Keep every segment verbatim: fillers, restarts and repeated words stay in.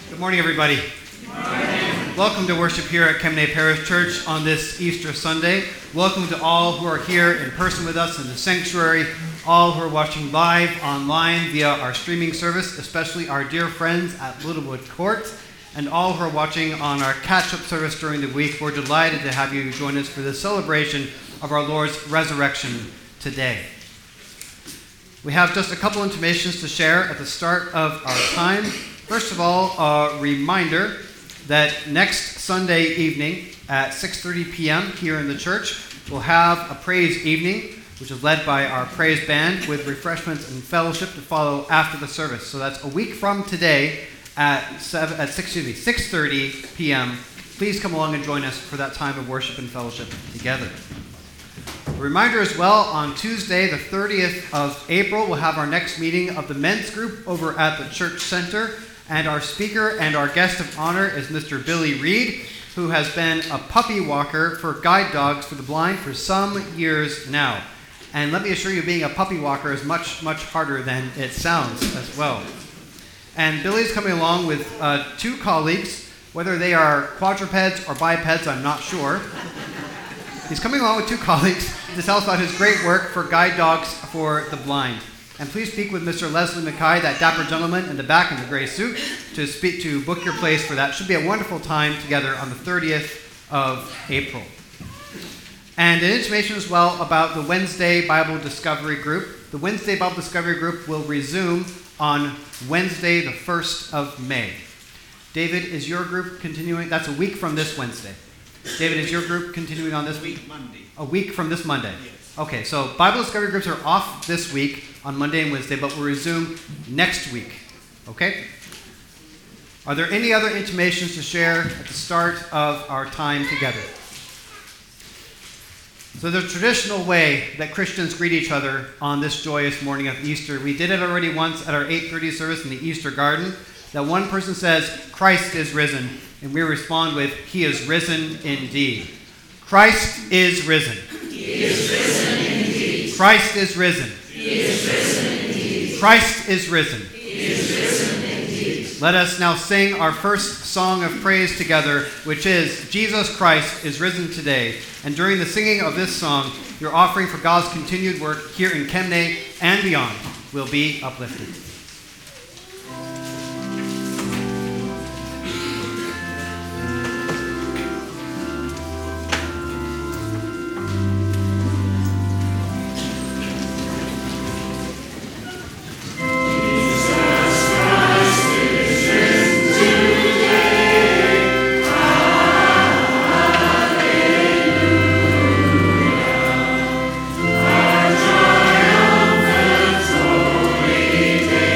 Good morning, everybody. Good morning. Welcome to worship here at Kemnay Parish Church on this Easter Sunday. Welcome to all who are here in person with us in the sanctuary, all who are watching live online via our streaming service, especially our dear friends at Littlewood Court, and all who are watching on our catch-up service during the week. We're delighted to have you join us for this celebration of our Lord's resurrection today. We have just a couple intimations to share at the start of our time. First of all, a reminder that next Sunday evening at six thirty p.m. here in the church, we'll have a praise evening, which is led by our praise band with refreshments and fellowship to follow after the service. So that's a week from today at seven, at six, excuse me, six thirty p.m. Please come along and join us for that time of worship and fellowship together. A reminder as well, on Tuesday, the thirtieth of April, we'll have our next meeting of the men's group over at the church center. And our speaker and our guest of honor is Mister Billy Reed, who has been a puppy walker for guide dogs for the blind for some years now. And let me assure you, being a puppy walker is much, much harder than it sounds as well. And Billy's coming along with uh, two colleagues, whether they are quadrupeds or bipeds, I'm not sure. He's coming along with two colleagues to tell us about his great work for guide dogs for the blind. And please speak with Mister Leslie Mackay, that dapper gentleman in the back in the gray suit, to speak to book your place for that. Should be a wonderful time together on the thirtieth of April. And an intimation as well about the Wednesday Bible Discovery Group. The Wednesday Bible Discovery Group will resume on Wednesday, the first of May. David, is your group continuing? That's a week from this Wednesday. David, is your group continuing on this week? Monday. A week from this Monday? Yes. Okay, so Bible Discovery Groups are off this week on Monday and Wednesday, but will resume next week. Okay? Are there any other intimations to share at the start of our time together? So the traditional way that Christians greet each other on this joyous morning of Easter, we did it already once at our eight thirty service in the Easter garden, that one person says, "Christ is risen," and we respond with, "He is risen indeed." Christ is risen. He is risen indeed. Christ is risen. He is risen indeed. Christ is risen. He is risen indeed. Let us now sing our first song of praise together, which is Jesus Christ is risen today. And during the singing of this song, your offering for God's continued work here in Kemnay and beyond will be uplifted. Holy day.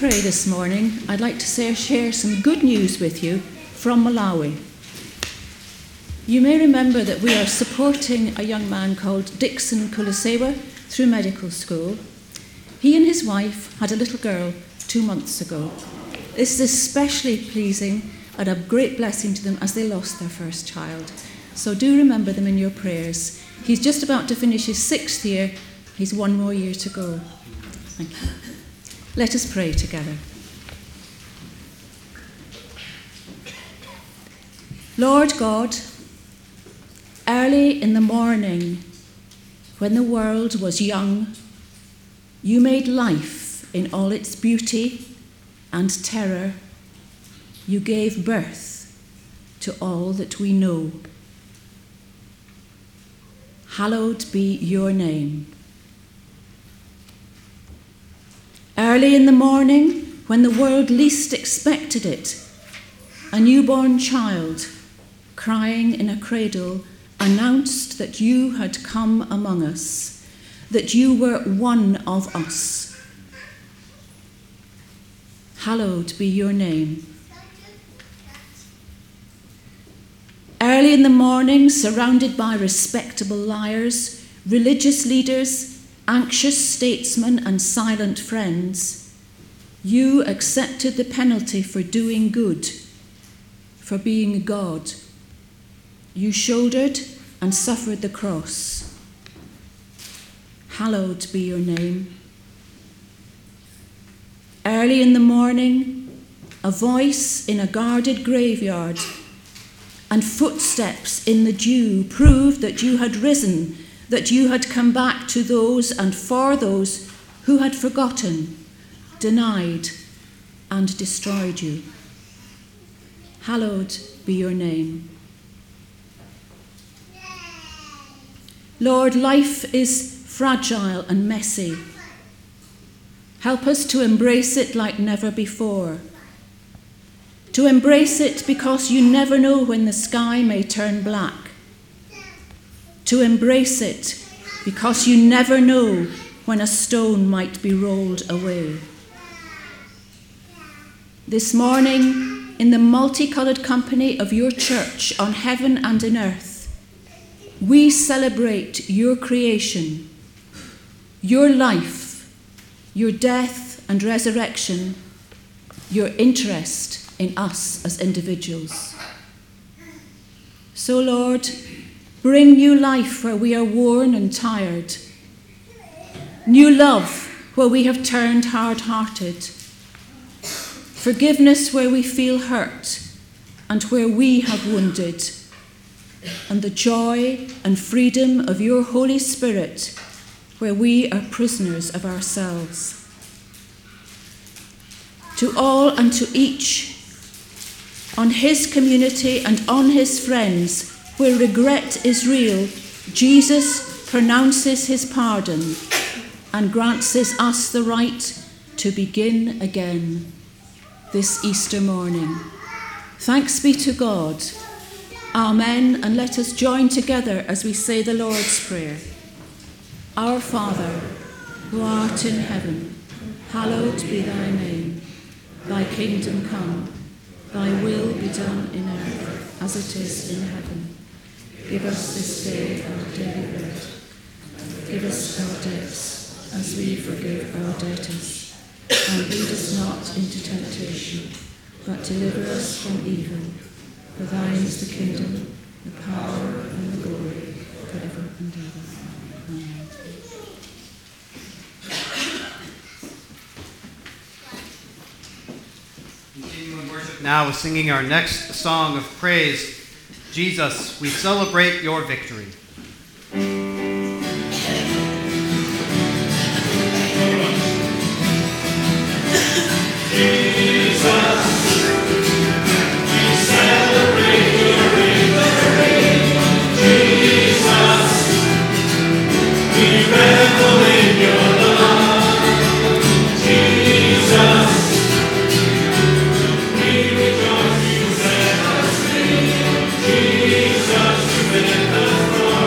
pray this morning, I'd like to say, share some good news with you from Malawi. You may remember that we are supporting a young man called Dixon Kulisewa through medical school. He and his wife had a little girl two months ago. This is especially pleasing and a great blessing to them as they lost their first child. So do remember them in your prayers. He's just about to finish his sixth year. He's one more year to go. Thank you. Let us pray together. Lord God, early in the morning, when the world was young, you made life in all its beauty and terror. You gave birth to all that we know. Hallowed be your name. Early in the morning, when the world least expected it, a newborn child, crying in a cradle, announced that you had come among us, that you were one of us. Hallowed be your name. Early in the morning, surrounded by respectable liars, religious leaders, anxious statesmen, and silent friends, you accepted the penalty for doing good, for being God. You shouldered and suffered the cross. Hallowed be your name. Early in the morning, a voice in a guarded graveyard and footsteps in the dew proved that you had risen, that you had come back to those and for those who had forgotten, denied, and destroyed you. Hallowed be your name. Lord, life is fragile and messy. Help us to embrace it like never before. To embrace it because you never know when the sky may turn black. To embrace it because you never know when a stone might be rolled away. This morning, in the multicolored company of your church on heaven and in earth, we celebrate your creation, your life, your death and resurrection, your interest in us as individuals. So, Lord, bring new life where we are worn and tired, new love where we have turned hard-hearted, forgiveness where we feel hurt and where we have wounded, and the joy and freedom of your Holy Spirit where we are prisoners of ourselves. To all and to each, on his community and on his friends, where regret is real, Jesus pronounces his pardon and grants us the right to begin again this Easter morning. Thanks be to God. Amen. And let us join together as we say the Lord's Prayer. Our Father, who art in heaven, hallowed be thy name. Thy kingdom come. Thy will be done in earth as it is in heaven. Give us this day our daily bread. Give us our debts as we forgive our debtors. And lead us not into temptation, but deliver us from evil. For thine is the kingdom, the power, and the glory, forever and ever. Amen. Continuing worship now with singing our next song of praise, Jesus, we celebrate your victory. Jesus,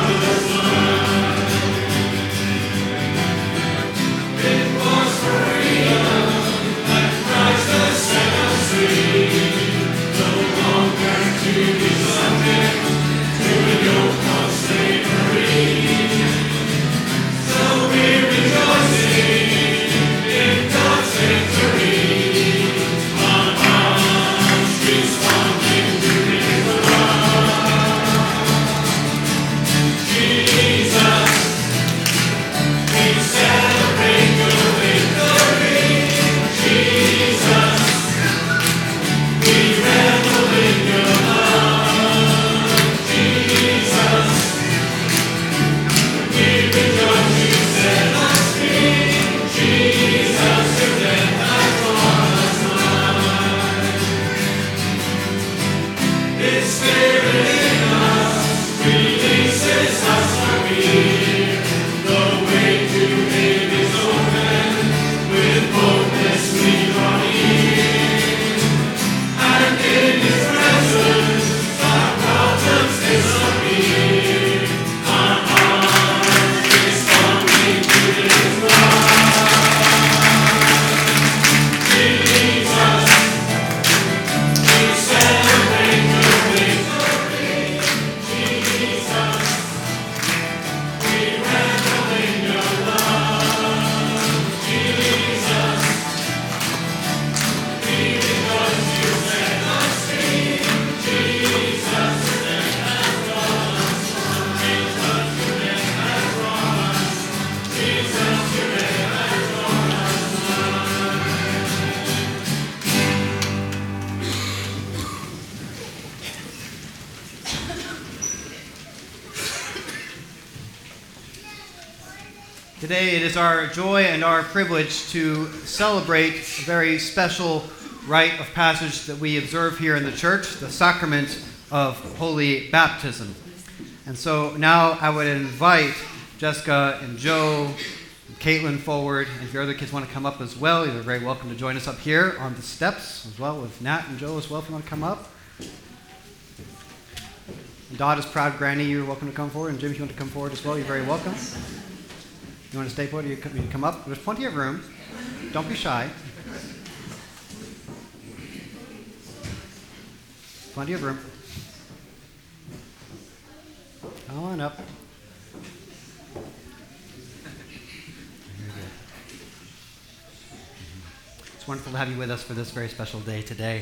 Today it is our joy and our privilege to celebrate a very special rite of passage that we observe here in the church, the sacrament of holy baptism. And so now I would invite Jessica and Joe and Caitlin forward, and if your other kids want to come up as well, you're very welcome to join us up here on the steps as well with Nat and Joe as well if you want to come up. And Dot is proud granny, you're welcome to come forward, and Jim, if you want to come forward as well, you're very welcome. You want to stay put? You can come up. There's plenty of room. Don't be shy. Plenty of room. Come on up. Very good. It's wonderful to have you with us for this very special day today.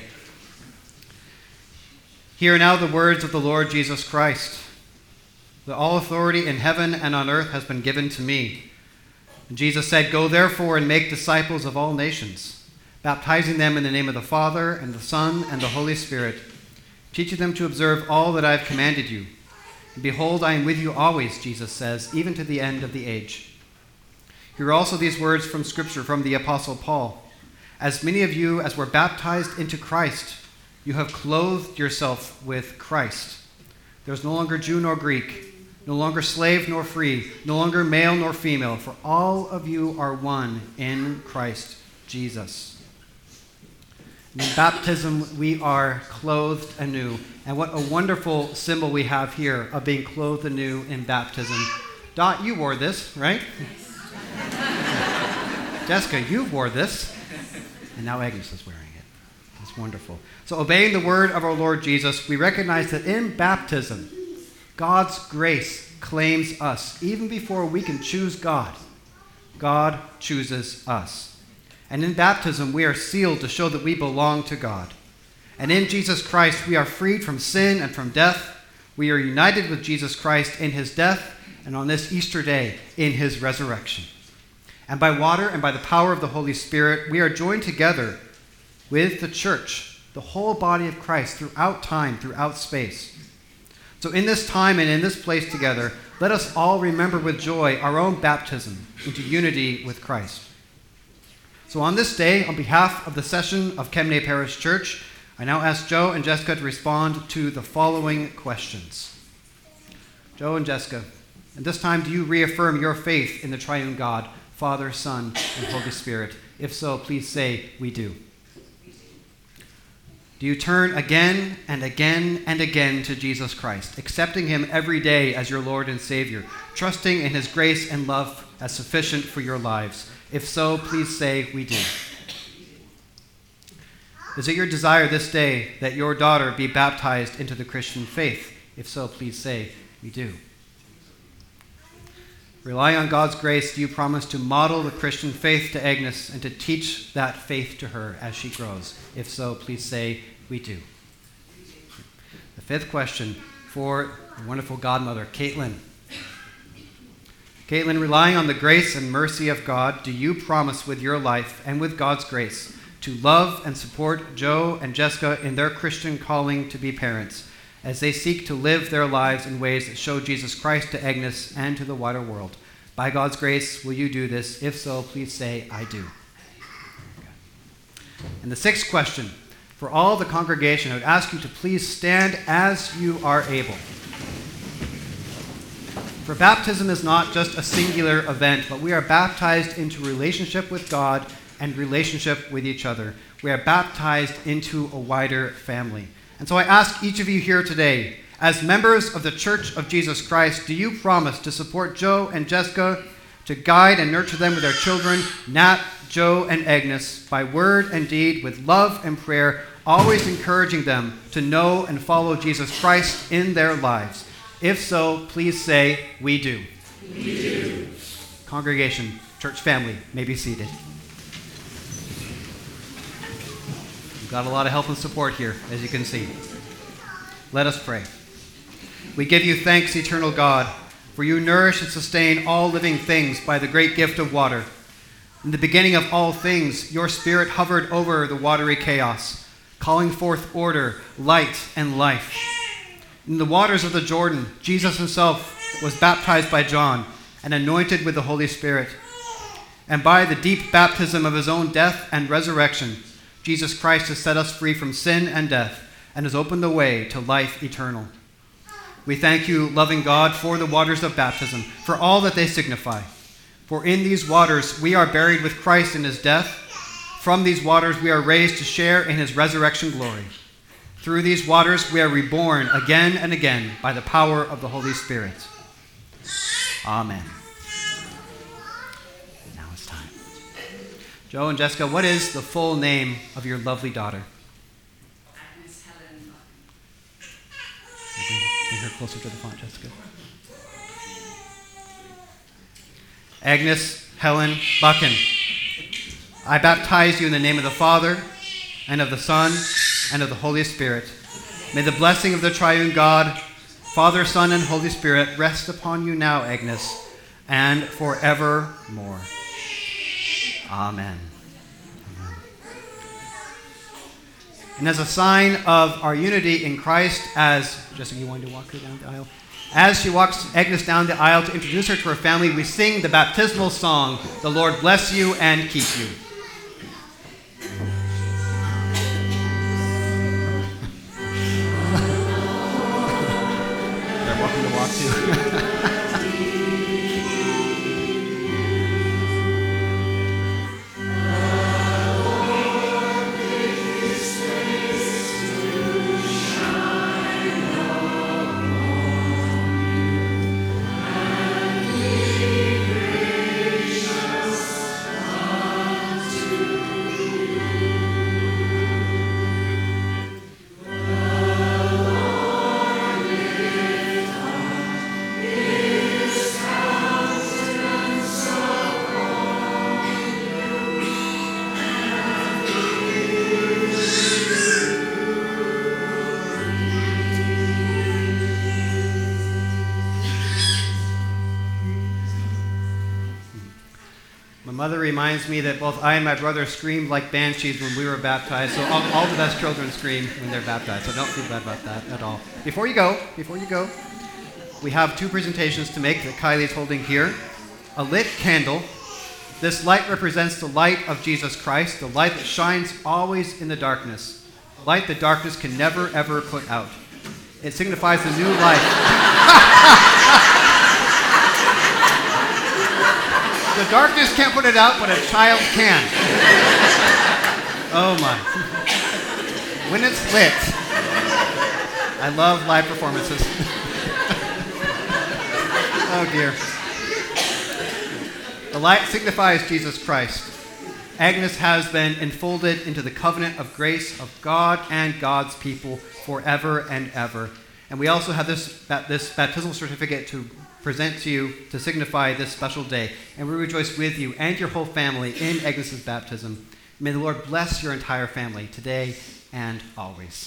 Hear now the words of the Lord Jesus Christ. That all authority in heaven and on earth has been given to me. And Jesus said, "Go therefore and make disciples of all nations, baptizing them in the name of the Father and the Son and the Holy Spirit, teaching them to observe all that I have commanded you. And behold, I am with you always," Jesus says, "even to the end of the age." Hear also these words from Scripture from the Apostle Paul. "As many of you as were baptized into Christ, you have clothed yourself with Christ. There is no longer Jew nor Greek, no longer slave nor free, no longer male nor female, for all of you are one in Christ Jesus." In baptism, we are clothed anew. And what a wonderful symbol we have here of being clothed anew in baptism. Dot, you wore this, right? Jessica, you wore this. And now Agnes is wearing it. That's wonderful. So obeying the word of our Lord Jesus, we recognize that in baptism, God's grace claims us. Even before we can choose God, God chooses us. And in baptism, we are sealed to show that we belong to God. And in Jesus Christ, we are freed from sin and from death. We are united with Jesus Christ in his death, and on this Easter day, in his resurrection. And by water and by the power of the Holy Spirit, we are joined together with the church, the whole body of Christ, throughout time, throughout space. So in this time and in this place together, let us all remember with joy our own baptism into unity with Christ. So on this day, on behalf of the session of Kemnay Parish Church, I now ask Joe and Jessica to respond to the following questions. Joe and Jessica, at this time, do you reaffirm your faith in the triune God, Father, Son, and Holy Spirit? If so, please say, "We do." Do you turn again and again and again to Jesus Christ, accepting him every day as your Lord and Savior, trusting in his grace and love as sufficient for your lives? If so, please say, "We do." Is it your desire this day that your daughter be baptized into the Christian faith? If so, please say, "We do." Relying on God's grace, do you promise to model the Christian faith to Agnes and to teach that faith to her as she grows? If so, please say, "We do." The fifth question for the wonderful godmother, Caitlin. Caitlin, relying on the grace and mercy of God, do you promise with your life and with God's grace to love and support Joe and Jessica in their Christian calling to be parents as they seek to live their lives in ways that show Jesus Christ to Agnes and to the wider world? By God's grace, will you do this? If so, please say, "I do." And the sixth question, For all the congregation, I would ask you to please stand as you are able. For baptism is not just a singular event, but we are baptized into relationship with God and relationship with each other. We are baptized into a wider family. And so I ask each of you here today, as members of the Church of Jesus Christ, do you promise to support Joe and Jessica, to guide and nurture them with their children, Nat, Joe, and Agnes, by word and deed, with love and prayer, always encouraging them to know and follow Jesus Christ in their lives? If so, please say, we do. We do. Congregation, church family, may be seated. We've got a lot of help and support here, as you can see. Let us pray. We give you thanks, eternal God, for you nourish and sustain all living things by the great gift of water. In the beginning of all things, your Spirit hovered over the watery chaos, calling forth order, light, and life. In the waters of the Jordan, Jesus himself was baptized by John and anointed with the Holy Spirit. And by the deep baptism of his own death and resurrection, Jesus Christ has set us free from sin and death and has opened the way to life eternal. We thank you, loving God, for the waters of baptism, for all that they signify. For in these waters we are buried with Christ in his death. From these waters we are raised to share in his resurrection glory. Through these waters we are reborn again and again by the power of the Holy Spirit. Amen. Now it's time. Joe and Jessica, what is the full name of your lovely daughter? Agnes Helen. Bring, bring her closer to the font, Jessica. Agnes Helen Buchan, I baptize you in the name of the Father, and of the Son, and of the Holy Spirit. May the blessing of the triune God, Father, Son, and Holy Spirit rest upon you now, Agnes, and forevermore. Amen. Amen. And as a sign of our unity in Christ, as Jessica, you wanted to walk her down the aisle? As she walks Agnes down the aisle to introduce her to her family, we sing the baptismal song, "The Lord bless you and keep you." They're welcome to walk too. My mother reminds me that both I and my brother screamed like banshees when we were baptized, so all, all the best children scream when they're baptized, so don't feel bad about that at all. Before you go, before you go, we have two presentations to make that Kylie is holding here. A lit candle. This light represents the light of Jesus Christ, the light that shines always in the darkness, the light that darkness can never, ever put out. It signifies the new life. The darkness can't put it out, but a child can. Oh my. When it's lit. I love live performances. Oh dear. The light signifies Jesus Christ. Agnes has been enfolded into the covenant of grace of God and God's people forever and ever. And we also have this, this baptismal certificate to present to you to signify this special day. And we rejoice with you and your whole family in Agnes's baptism. May the Lord bless your entire family today and always.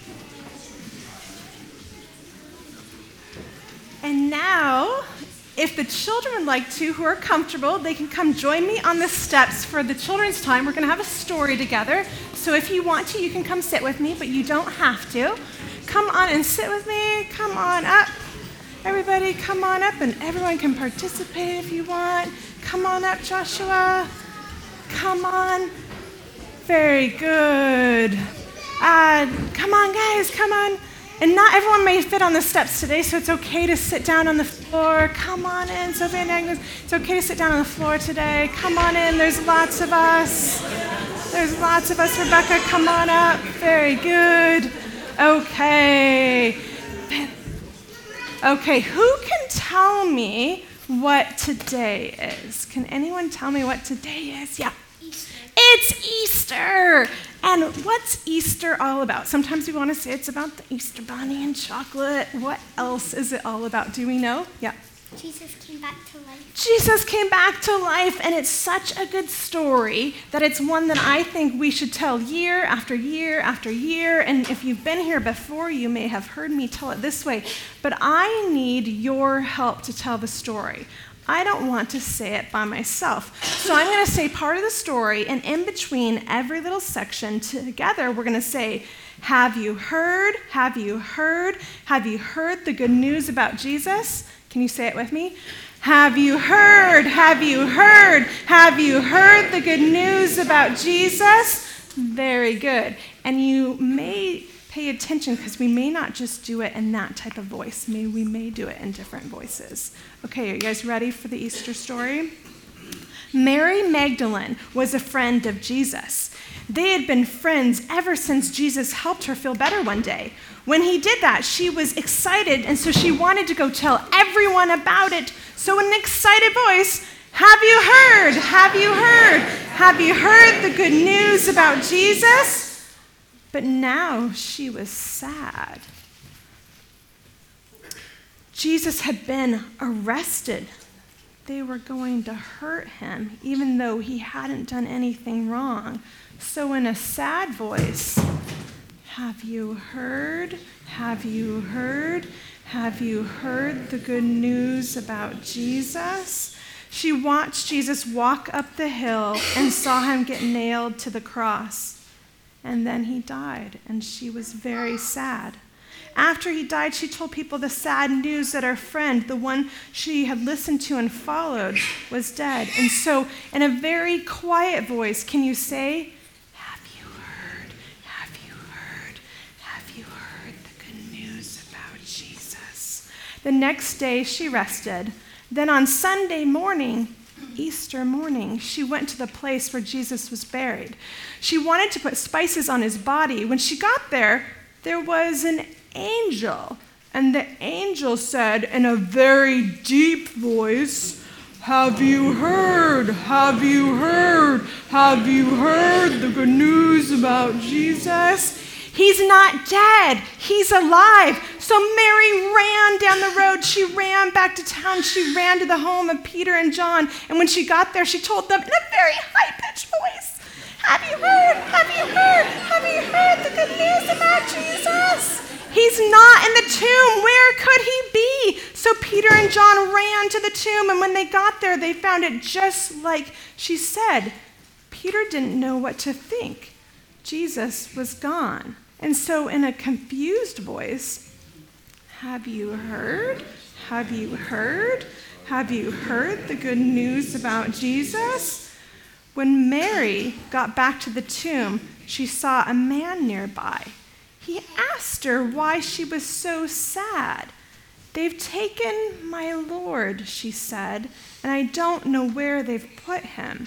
And now, if if the children would like to, who are comfortable, they can come join me on the steps for the children's time. We're going to have a story together. So if you want to, you can come sit with me, but you don't have to. Come on and sit with me. Come on up. Everybody come on up, and everyone can participate if you want. Come on up, Joshua. Come on. Very good. Uh, come on, guys, come on. And not everyone may fit on the steps today, so it's okay to sit down on the floor. Come on in, Sophia and Agnes. It's okay to sit down on the floor today. Come on in, there's lots of us. There's lots of us. Rebecca, come on up. Very good. Okay. Okay, who can tell me what today is? Can anyone tell me what today is? Yeah. Easter. It's Easter. And what's Easter all about? Sometimes we want to say it's about the Easter bunny and chocolate. What else is it all about? Do we know? Yeah. Jesus came back to life. Jesus came back to life, and it's such a good story that it's one that I think we should tell year after year after year. And if you've been here before, you may have heard me tell it this way. But I need your help to tell the story. I don't want to say it by myself. So I'm going to say part of the story, and in between every little section together, we're going to say, have you heard? Have you heard? Have you heard the good news about Jesus? Can you say it with me? Have you heard? Have you heard? Have you heard the good news about Jesus? Very good. And you may pay attention, because we may not just do it in that type of voice. May, we may do it in different voices. Okay, are you guys ready for the Easter story? Mary Magdalene was a friend of Jesus. They had been friends ever since Jesus helped her feel better one day. When he did that, she was excited, and so she wanted to go tell everyone about it. So in an excited voice, have you heard? Have you heard? Have you heard the good news about Jesus? But now she was sad. Jesus had been arrested. They were going to hurt him, even though he hadn't done anything wrong. So in a sad voice, have you heard? Have you heard? Have you heard the good news about Jesus? She watched Jesus walk up the hill and saw him get nailed to the cross. And then he died, and she was very sad. After he died, she told people the sad news that her friend, the one she had listened to and followed, was dead. And so, in a very quiet voice, can you say, have you heard? Have you heard? Have you heard the good news about Jesus? The next day, she rested. Then on Sunday morning, Easter morning, she went to the place where Jesus was buried. She wanted to put spices on his body. When she got there, there was an angel. And the angel said in a very deep voice, have you heard? Have you heard? Have you heard the good news about Jesus? He's not dead. He's alive. So Mary ran down the road. She ran back to town. She ran to the home of Peter and John. And when she got there, she told them in a very high-pitched voice, have you heard? Have you heard? Have you heard the good news about Jesus? He's not in the tomb. Where could he be? So Peter and John ran to the tomb. And when they got there, they found it just like she said. Peter didn't know what to think. Jesus was gone. And so in a confused voice, have you heard? Have you heard? Have you heard the good news about Jesus? When Mary got back to the tomb, she saw a man nearby. He asked her why she was so sad. They've taken my Lord, she said, and I don't know where they've put him.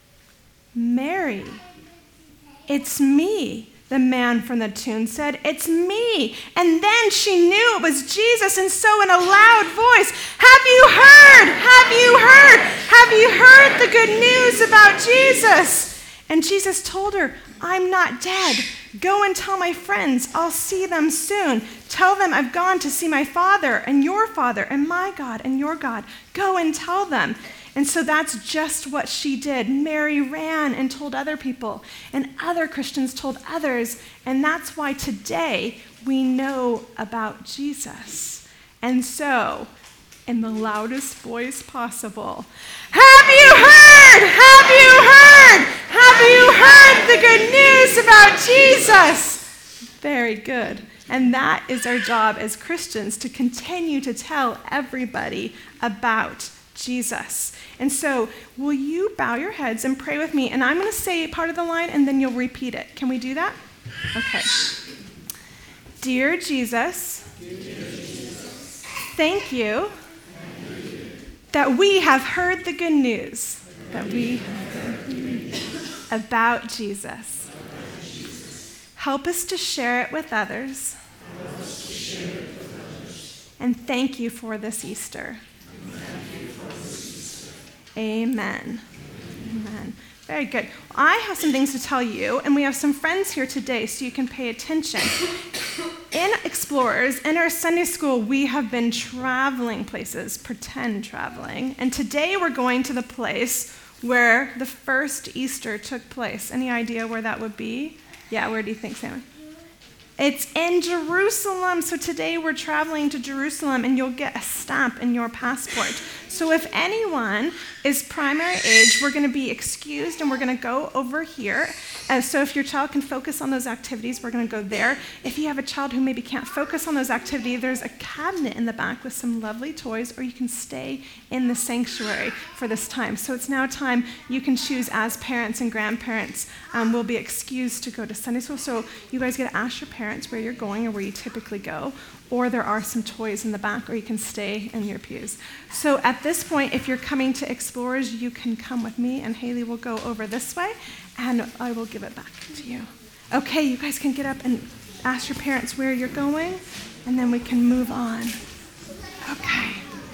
Mary, it's me, the man from the tomb said. It's me. And then she knew it was Jesus, and so in a loud voice, have you heard? Have you heard? Have you heard the good news about Jesus? And Jesus told her, I'm not dead. Go and tell my friends. I'll see them soon. Tell them I've gone to see my Father and your Father and my God and your God. Go and tell them. And so that's just what she did. Mary ran and told other people, and other Christians told others, and that's why today we know about Jesus. And so in the loudest voice possible. Have you heard? Have you heard? Have you heard the good news about Jesus? Very good. And that is our job as Christians, to continue to tell everybody about Jesus. And so, will you bow your heads and pray with me? And I'm going to say part of the line, and then you'll repeat it. Can we do that? Okay. Dear Jesus, thank you that we have heard the good news, that we have heard the good news about Jesus. Help us to share it with others. And thank you for this Easter. Amen. Amen. Very good. I have some things to tell you, and we have some friends here today, so you can pay attention. In Explorers, in our Sunday school, we have been traveling places, pretend traveling, and today we're going to the place where the first Easter took place. Any idea where that would be? Yeah, where do you think, Sam? It's in Jerusalem. So today we're traveling to Jerusalem, and you'll get a stamp in your passport. So if anyone is primary age, we're going to be excused, and we're going to go over here. And so if your child can focus on those activities, we're going to go there. If you have a child who maybe can't focus on those activities, there's a cabinet in the back with some lovely toys, or you can stay in the sanctuary for this time. So it's now time you can choose as parents and grandparents. Um, will be excused to go to Sunday school. So you guys get to ask your parents where you're going or where you typically go. Or there are some toys in the back, or you can stay in your pews. So at this point, if you're coming to Explorers, you can come with me, and Haley will go over this way, and I will give it back to you. Okay, you guys can get up and ask your parents where you're going, and then we can move on. Okay.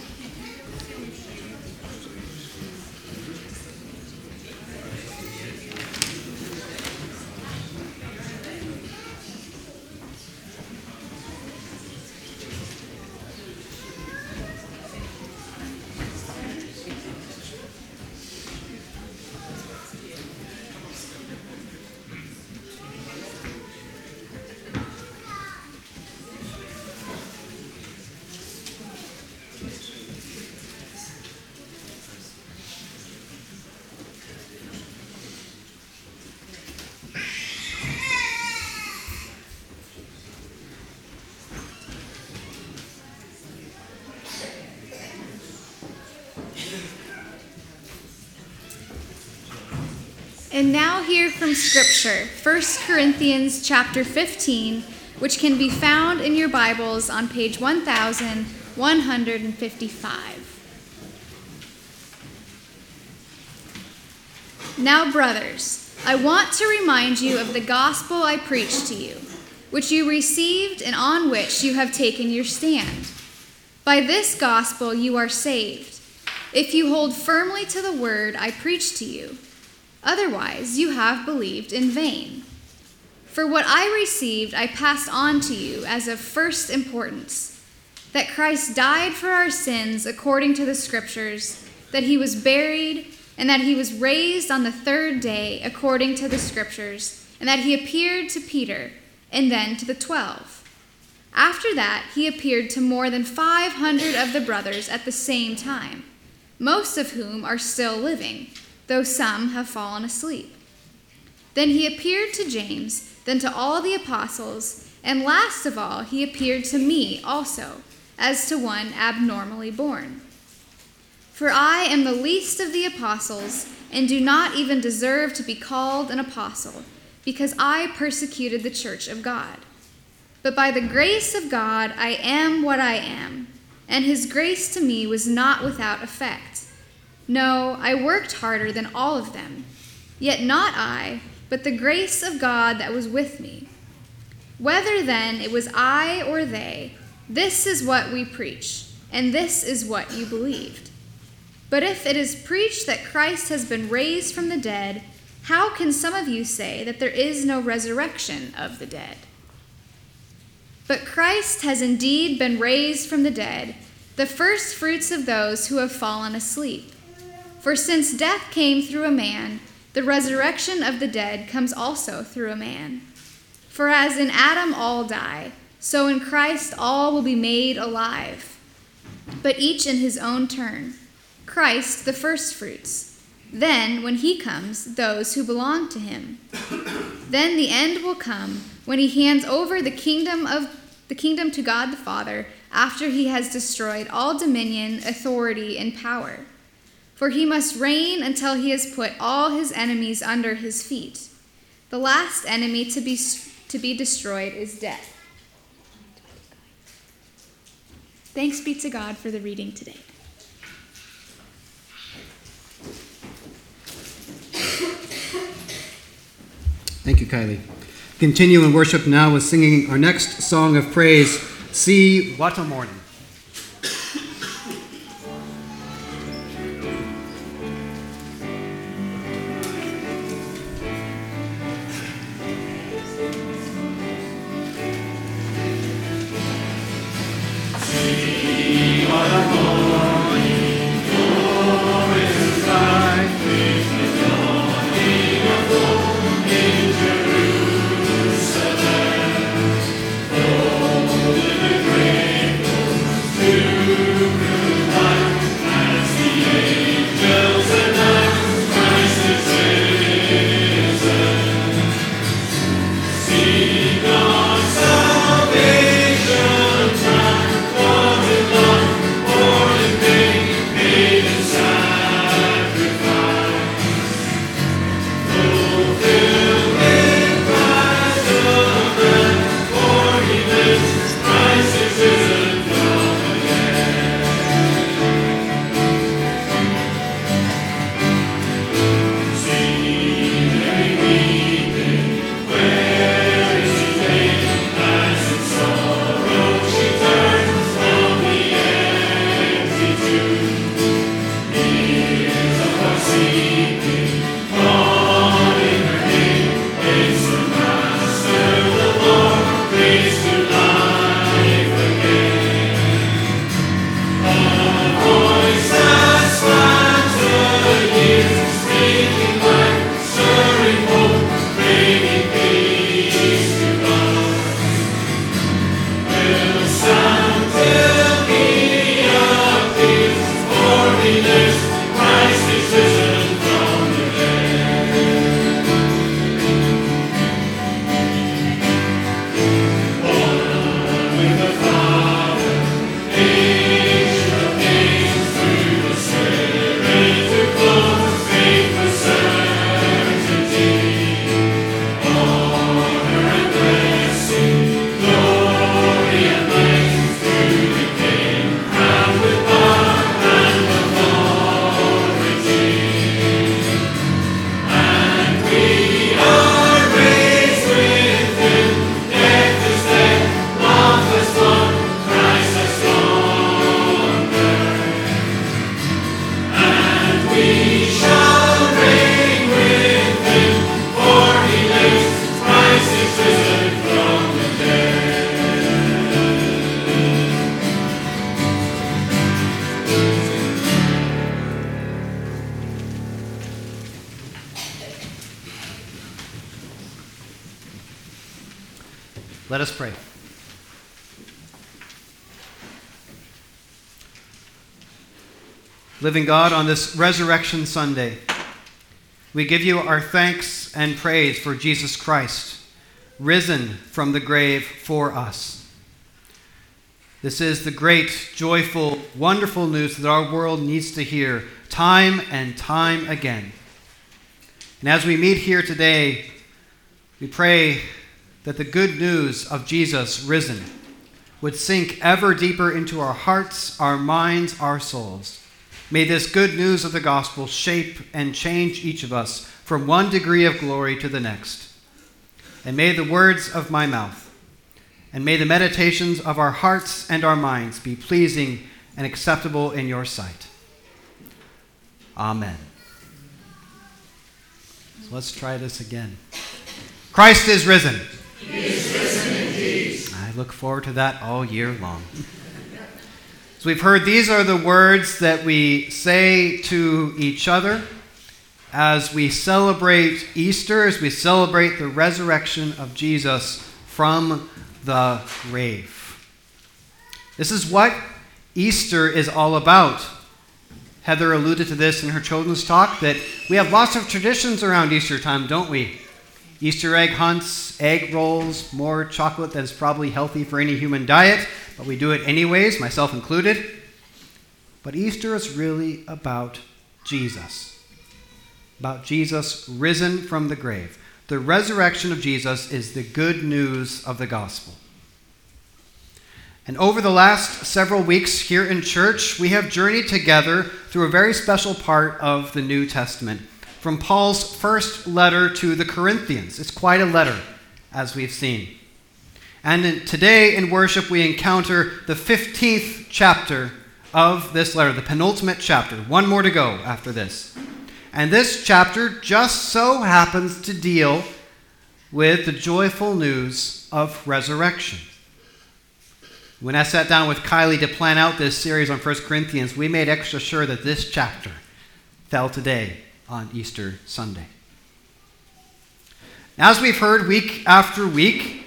And now hear from Scripture, First Corinthians chapter fifteen, which can be found in your Bibles on page one thousand one hundred fifty-five. Now, brothers, I want to remind you of the gospel I preached to you, which you received and on which you have taken your stand. By this gospel you are saved, if you hold firmly to the word I preached to you. Otherwise, you have believed in vain. For what I received, I passed on to you as of first importance, that Christ died for our sins according to the Scriptures, that he was buried, and that he was raised on the third day according to the Scriptures, and that he appeared to Peter, and then to the twelve. After that, he appeared to more than five hundred of the brothers at the same time, most of whom are still living, though some have fallen asleep. Then he appeared to James, then to all the apostles, and last of all he appeared to me also, as to one abnormally born. For I am the least of the apostles, and do not even deserve to be called an apostle, because I persecuted the church of God. But by the grace of God I am what I am, and his grace to me was not without effect. No, I worked harder than all of them, yet not I, but the grace of God that was with me. Whether then it was I or they, this is what we preach, and this is what you believed. But if it is preached that Christ has been raised from the dead, how can some of you say that there is no resurrection of the dead? But Christ has indeed been raised from the dead, the first fruits of those who have fallen asleep. For since death came through a man, the resurrection of the dead comes also through a man. For as in Adam all die, so in Christ all will be made alive. but each in his own turn. Christ the firstfruits. Then, when he comes, those who belong to him. Then the end will come when he hands over the kingdom of the kingdom to God the Father, after he has destroyed all dominion, authority, and power. For he must reign until he has put all his enemies under his feet. The last enemy to be to be destroyed is death. Thanks be to God for the reading today. Thank you, Kylie. Continue in worship now with singing our next song of praise, See What a Morning. Let us pray. Living God, on this Resurrection Sunday, we give you our thanks and praise for Jesus Christ, risen from the grave for us. This is the great, joyful, wonderful news that our world needs to hear time and time again. And as we meet here today, we pray that the good news of Jesus risen would sink ever deeper into our hearts, our minds, our souls. May this good news of the gospel shape and change each of us from one degree of glory to the next. And may the words of my mouth and may the meditations of our hearts and our minds be pleasing and acceptable in your sight. Amen. So let's try this again. Christ is risen. He is risen indeed. I look forward to that all year long. So we've heard these are the words that we say to each other as we celebrate Easter, as we celebrate the resurrection of Jesus from the grave. This is what Easter is all about. Heather alluded to this in her children's talk, that we have lots of traditions around Easter time, don't we? Easter egg hunts, egg rolls, more chocolate than is probably healthy for any human diet, but we do it anyways, myself included. But Easter is really about Jesus, about Jesus risen from the grave. The resurrection of Jesus is the good news of the gospel. And over the last several weeks here in church, we have journeyed together through a very special part of the New Testament, from Paul's first letter to the Corinthians. It's quite a letter, as we've seen. And in, today in worship, we encounter the fifteenth chapter of this letter, the penultimate chapter. One more to go after this. And this chapter just so happens to deal with the joyful news of resurrection. When I sat down with Kylie to plan out this series on First Corinthians, we made extra sure that this chapter fell today on Easter Sunday. As we've heard week after week,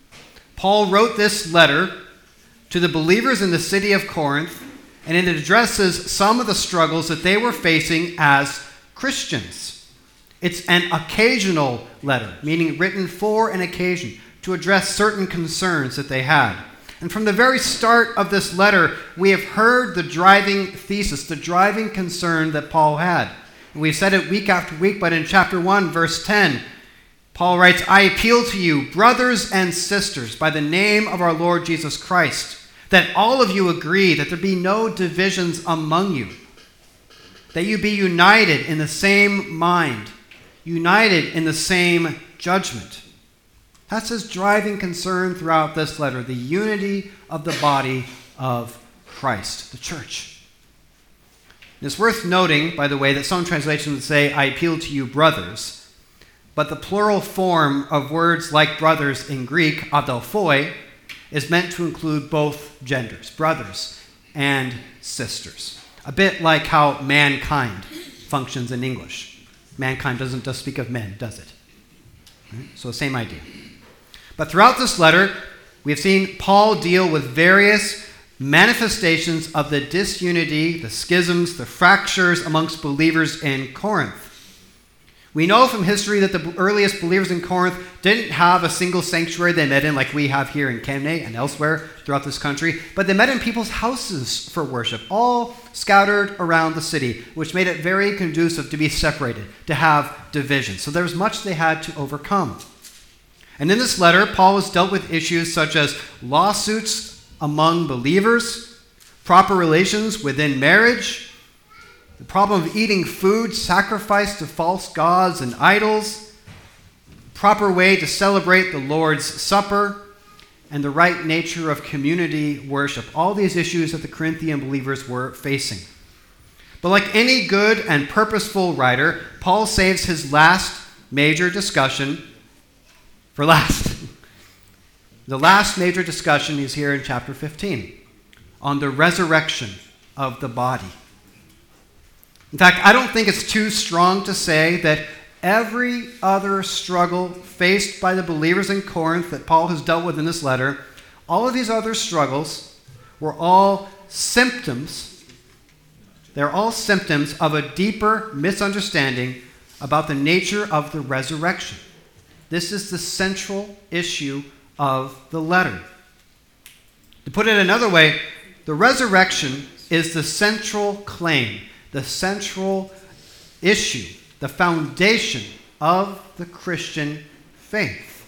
Paul wrote this letter to the believers in the city of Corinth, and it addresses some of the struggles that they were facing as Christians. It's an occasional letter, meaning written for an occasion, to address certain concerns that they had. And from the very start of this letter, we have heard the driving thesis, the driving concern that Paul had. And we've said it week after week, but in chapter one, verse ten, Paul writes, "I appeal to you, brothers and sisters, by the name of our Lord Jesus Christ, that all of you agree, that there be no divisions among you, that you be united in the same mind, united in the same judgment." That's his driving concern throughout this letter, the unity of the body of Christ, the church. It's worth noting, by the way, that some translations would say, "I appeal to you, brothers," but the plural form of words like brothers in Greek, adelphoi, is meant to include both genders, brothers and sisters. A bit like how mankind functions in English. Mankind doesn't just speak of men, does it? Right? So same idea. But throughout this letter, we have seen Paul deal with various manifestations of the disunity, the schisms, the fractures amongst believers in Corinth. We know from history that the earliest believers in Corinth didn't have a single sanctuary they met in like we have here in Kemnay and elsewhere throughout this country, but they met in people's houses for worship, all scattered around the city, which made it very conducive to be separated, to have division. So there was much they had to overcome. And in this letter, Paul has dealt with issues such as lawsuits among believers, proper relations within marriage, the problem of eating food sacrificed to false gods and idols, proper way to celebrate the Lord's Supper, and the right nature of community worship. All these issues that the Corinthian believers were facing. But like any good and purposeful writer, Paul saves his last major discussion for last. The last major discussion is here in chapter fifteen, on the resurrection of the body. In fact, I don't think it's too strong to say that every other struggle faced by the believers in Corinth that Paul has dealt with in this letter, all of these other struggles were all symptoms, they're all symptoms of a deeper misunderstanding about the nature of the resurrection. This is the central issue of the letter. To put it another way, the resurrection is the central claim, the central issue, the foundation of the Christian faith.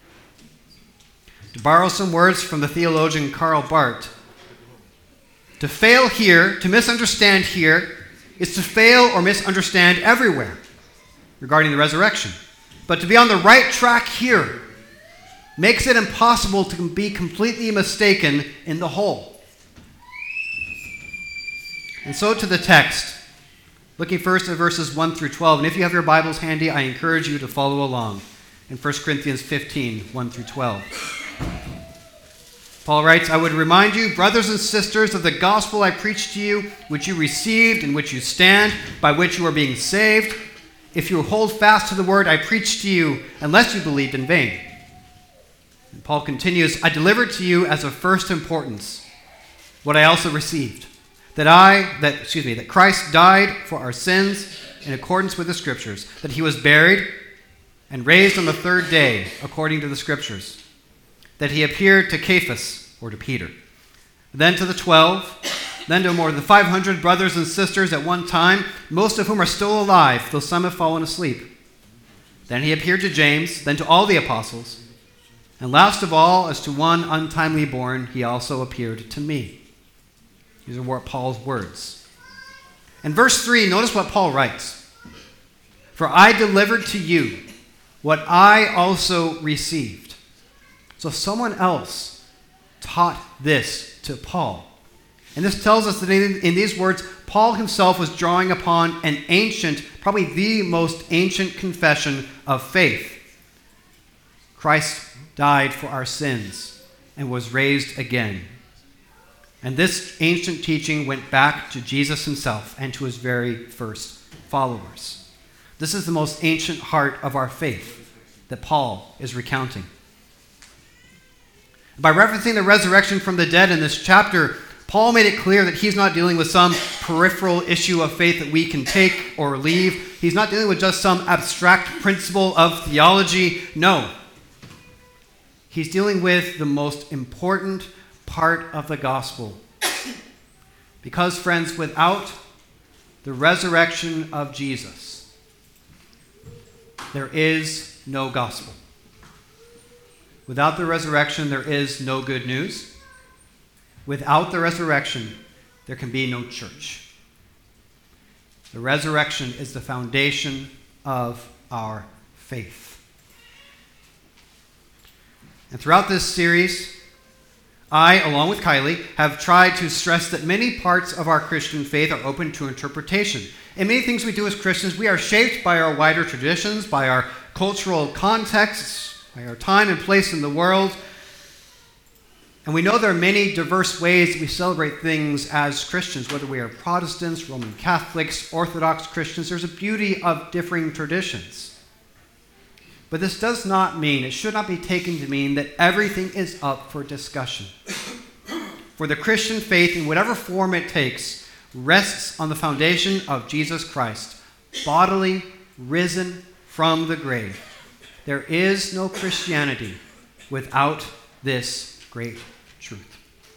To borrow some words from the theologian Karl Barth, to fail here, to misunderstand here, is to fail or misunderstand everywhere regarding the resurrection. But to be on the right track here makes it impossible to be completely mistaken in the whole. And so to the text, looking first at verses one through twelve. And if you have your Bibles handy, I encourage you to follow along in First Corinthians fifteen, one through twelve. Paul writes, "I would remind you, brothers and sisters, of the gospel I preached to you, which you received, in which you stand, by which you are being saved, if you hold fast to the word I preached to you, unless you believed in vain." And Paul continues, "I delivered to you as of first importance what I also received, that I, that, excuse me, that Christ died for our sins in accordance with the Scriptures, that he was buried and raised on the third day according to the Scriptures, that he appeared to Cephas, or to Peter, then to the twelve, then to more than five hundred brothers and sisters at one time, most of whom are still alive, though some have fallen asleep. Then he appeared to James, then to all the apostles, and last of all, as to one untimely born, he also appeared to me. These are Paul's words. In verse three, notice what Paul writes. For I delivered to you what I also received. So someone else taught this to Paul. And this tells us that in, in these words, Paul himself was drawing upon an ancient, probably the most ancient confession of faith. Christ died for our sins and was raised again. And this ancient teaching went back to Jesus himself and to his very first followers. This is the most ancient heart of our faith that Paul is recounting. By referencing the resurrection from the dead in this chapter, Paul made it clear that he's not dealing with some peripheral issue of faith that we can take or leave. He's not dealing with just some abstract principle of theology. No. He's dealing with the most important part of the gospel. Because, friends, without the resurrection of Jesus, there is no gospel. Without the resurrection, there is no good news. Without the resurrection, there can be no church. The resurrection is the foundation of our faith. And throughout this series, I, along with Kylie, have tried to stress that many parts of our Christian faith are open to interpretation. In many things we do as Christians, we are shaped by our wider traditions, by our cultural contexts, by our time and place in the world. And we know there are many diverse ways that we celebrate things as Christians, whether we are Protestants, Roman Catholics, Orthodox Christians. There's a beauty of differing traditions. But this does not mean, it should not be taken to mean that everything is up for discussion. For the Christian faith, in whatever form it takes, rests on the foundation of Jesus Christ, bodily, risen from the grave. There is no Christianity without this great truth.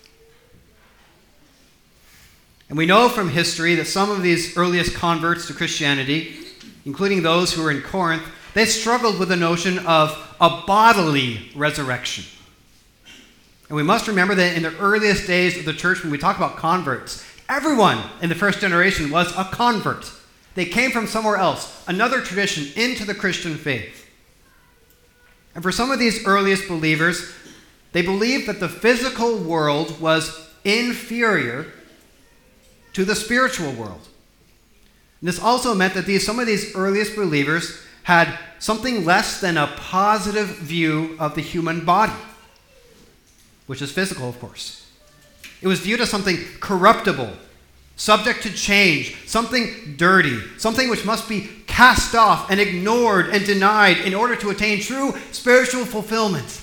And we know from history that some of these earliest converts to Christianity, including those who were in Corinth, they struggled with the notion of a bodily resurrection. And we must remember that in the earliest days of the church, when we talk about converts, everyone in the first generation was a convert. They came from somewhere else, another tradition, into the Christian faith. And for some of these earliest believers, they believed that the physical world was inferior to the spiritual world. And this also meant that these, some of these earliest believers had something less than a positive view of the human body, which is physical, of course. It was viewed as something corruptible, subject to change, something dirty, something which must be cast off and ignored and denied in order to attain true spiritual fulfillment.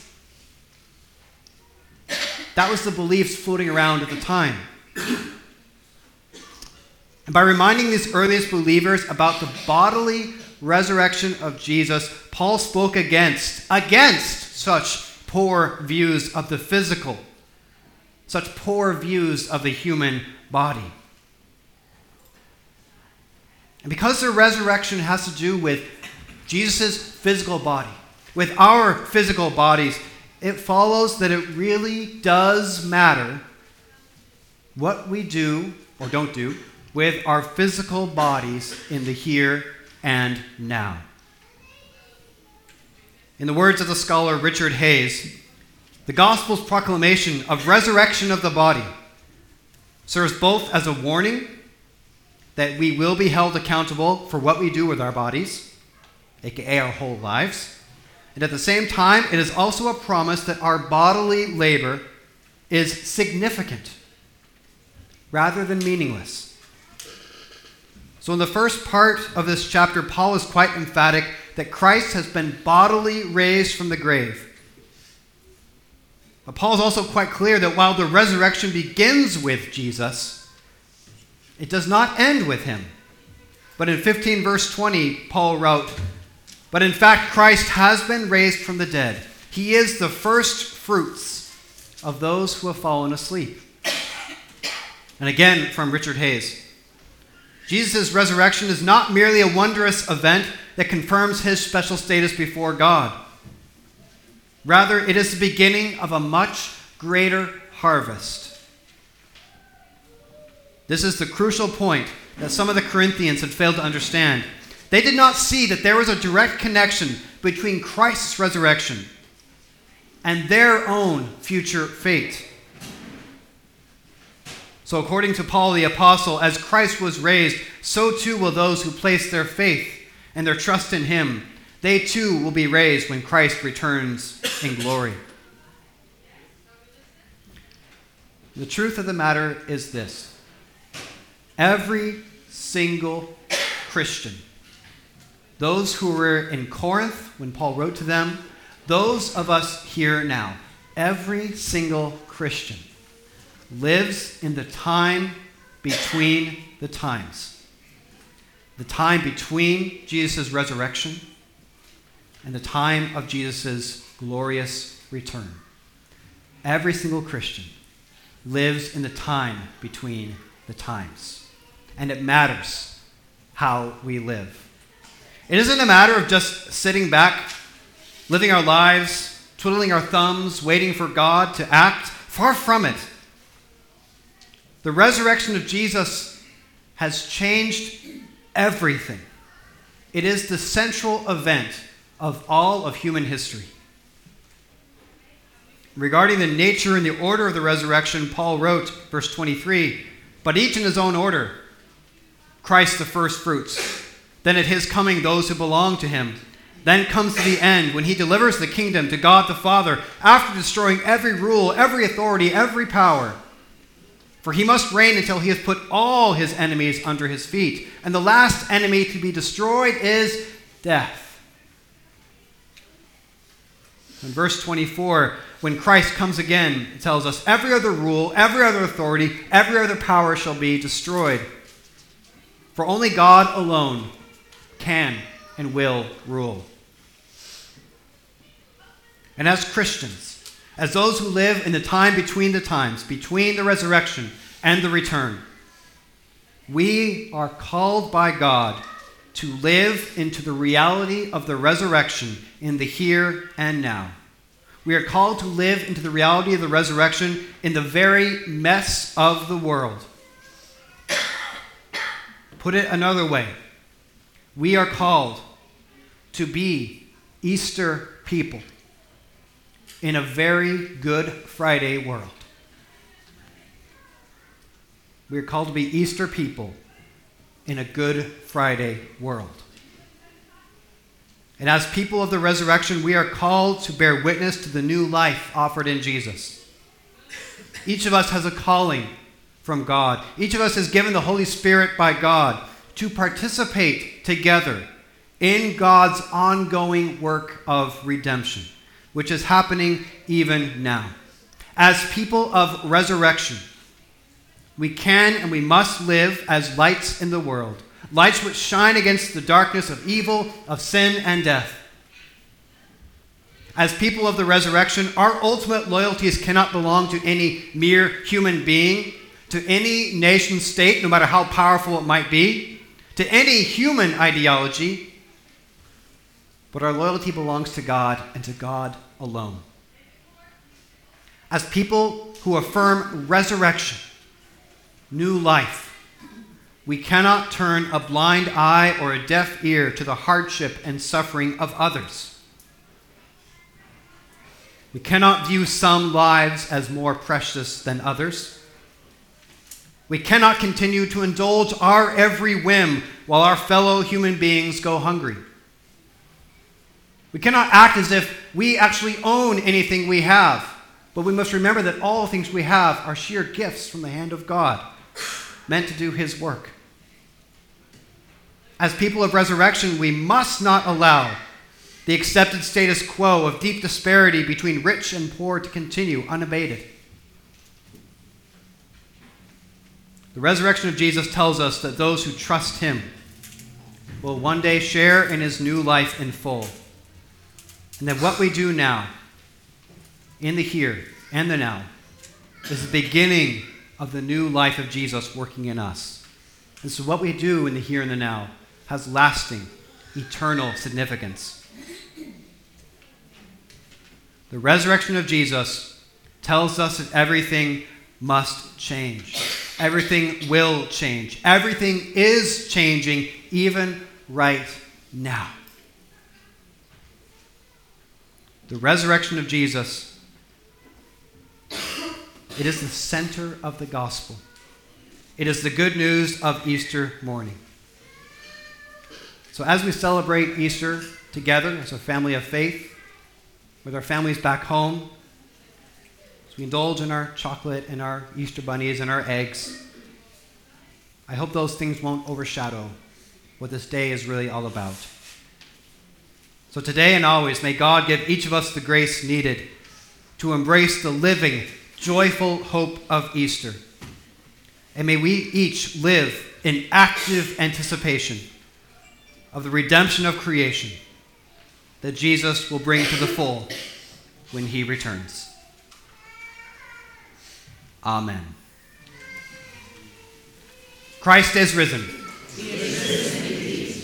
That was the beliefs floating around at the time. And by reminding these earliest believers about the bodily resurrection of Jesus, Paul spoke against, against such poor views of the physical, such poor views of the human body. And because the resurrection has to do with Jesus' physical body, with our physical bodies, it follows that it really does matter what we do or don't do with our physical bodies in the here and now. In the words of the scholar Richard Hayes, the gospel's proclamation of resurrection of the body serves both as a warning that we will be held accountable for what we do with our bodies, aka our whole lives, and at the same time, it is also a promise that our bodily labor is significant rather than meaningless. So in the first part of this chapter, Paul is quite emphatic that Christ has been bodily raised from the grave. But Paul is also quite clear that while the resurrection begins with Jesus, it does not end with him. But in fifteen verse twenty, Paul wrote, "But in fact, Christ has been raised from the dead. He is the first fruits of those who have fallen asleep." And again from Richard Hayes, Jesus' resurrection is not merely a wondrous event that confirms his special status before God. Rather, it is the beginning of a much greater harvest. This is the crucial point that some of the Corinthians had failed to understand. They did not see that there was a direct connection between Christ's resurrection and their own future fate. So according to Paul the Apostle, as Christ was raised, so too will those who place their faith and their trust in him. They too will be raised when Christ returns in glory. The truth of the matter is this: every single Christian, those who were in Corinth when Paul wrote to them, those of us here now, every single Christian lives in the time between the times. The time between Jesus' resurrection and the time of Jesus' glorious return. Every single Christian lives in the time between the times. And it matters how we live. It isn't a matter of just sitting back, living our lives, twiddling our thumbs, waiting for God to act. Far from it. The resurrection of Jesus has changed everything. It is the central event of all of human history. Regarding the nature and the order of the resurrection, Paul wrote, verse twenty-three, "But each in his own order, Christ the first fruits, then at his coming those who belong to him. Then comes to the end, when he delivers the kingdom to God the Father, after destroying every rule, every authority, every power. For he must reign until he has put all his enemies under his feet. And the last enemy to be destroyed is death." In verse twenty-four, when Christ comes again, it tells us, "Every other rule, every other authority, every other power shall be destroyed. For only God alone can and will rule." And as Christians, as those who live in the time between the times, between the resurrection and the return, we are called by God to live into the reality of the resurrection in the here and now. We are called to live into the reality of the resurrection in the very mess of the world. Put it another way, we are called to be Easter people in a very Good Friday world. We are called to be Easter people in a Good Friday world. And as people of the resurrection, we are called to bear witness to the new life offered in Jesus. Each of us has a calling from God. Each of us is given the Holy Spirit by God to participate together in God's ongoing work of redemption, which is happening even now. As people of resurrection, we can and we must live as lights in the world, lights which shine against the darkness of evil, of sin, and death. As people of the resurrection, our ultimate loyalties cannot belong to any mere human being, to any nation state, no matter how powerful it might be, to any human ideology, but our loyalty belongs to God and to God alone. As people who affirm resurrection, new life, we cannot turn a blind eye or a deaf ear to the hardship and suffering of others. We cannot view some lives as more precious than others. We cannot continue to indulge our every whim while our fellow human beings go hungry. We cannot act as if we actually own anything we have, but we must remember that all things we have are sheer gifts from the hand of God, meant to do his work. As people of resurrection, we must not allow the accepted status quo of deep disparity between rich and poor to continue unabated. The resurrection of Jesus tells us that those who trust him will one day share in his new life in full. And that what we do now, in the here and the now, is the beginning of the new life of Jesus working in us. And so what we do in the here and the now has lasting, eternal significance. The resurrection of Jesus tells us that everything must change. Everything will change. Everything is changing even right now. The resurrection of Jesus, it is the center of the gospel. It is the good news of Easter morning. So as we celebrate Easter together as a family of faith, with our families back home, as we indulge in our chocolate and our Easter bunnies and our eggs, I hope those things won't overshadow what this day is really all about. So today and always, may God give each of us the grace needed to embrace the living, joyful hope of Easter. And may we each live in active anticipation of the redemption of creation that Jesus will bring to the full when he returns. Amen. Christ is risen. He is risen indeed.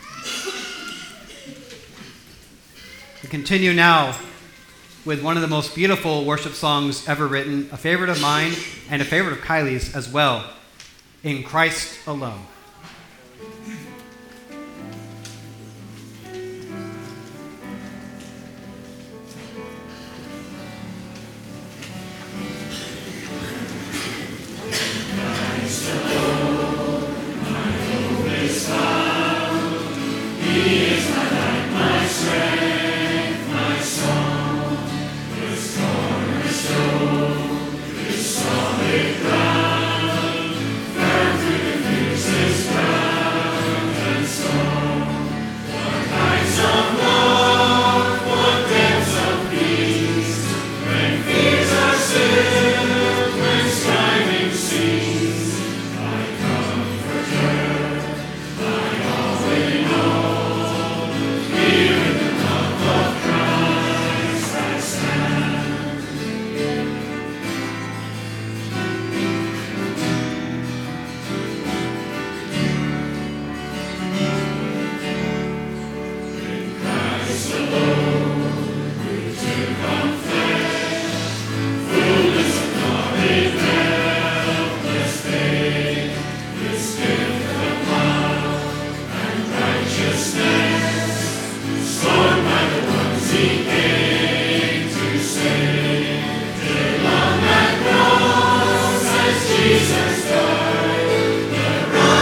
We continue now with one of the most beautiful worship songs ever written, a favorite of mine and a favorite of Kylie's as well, In Christ Alone.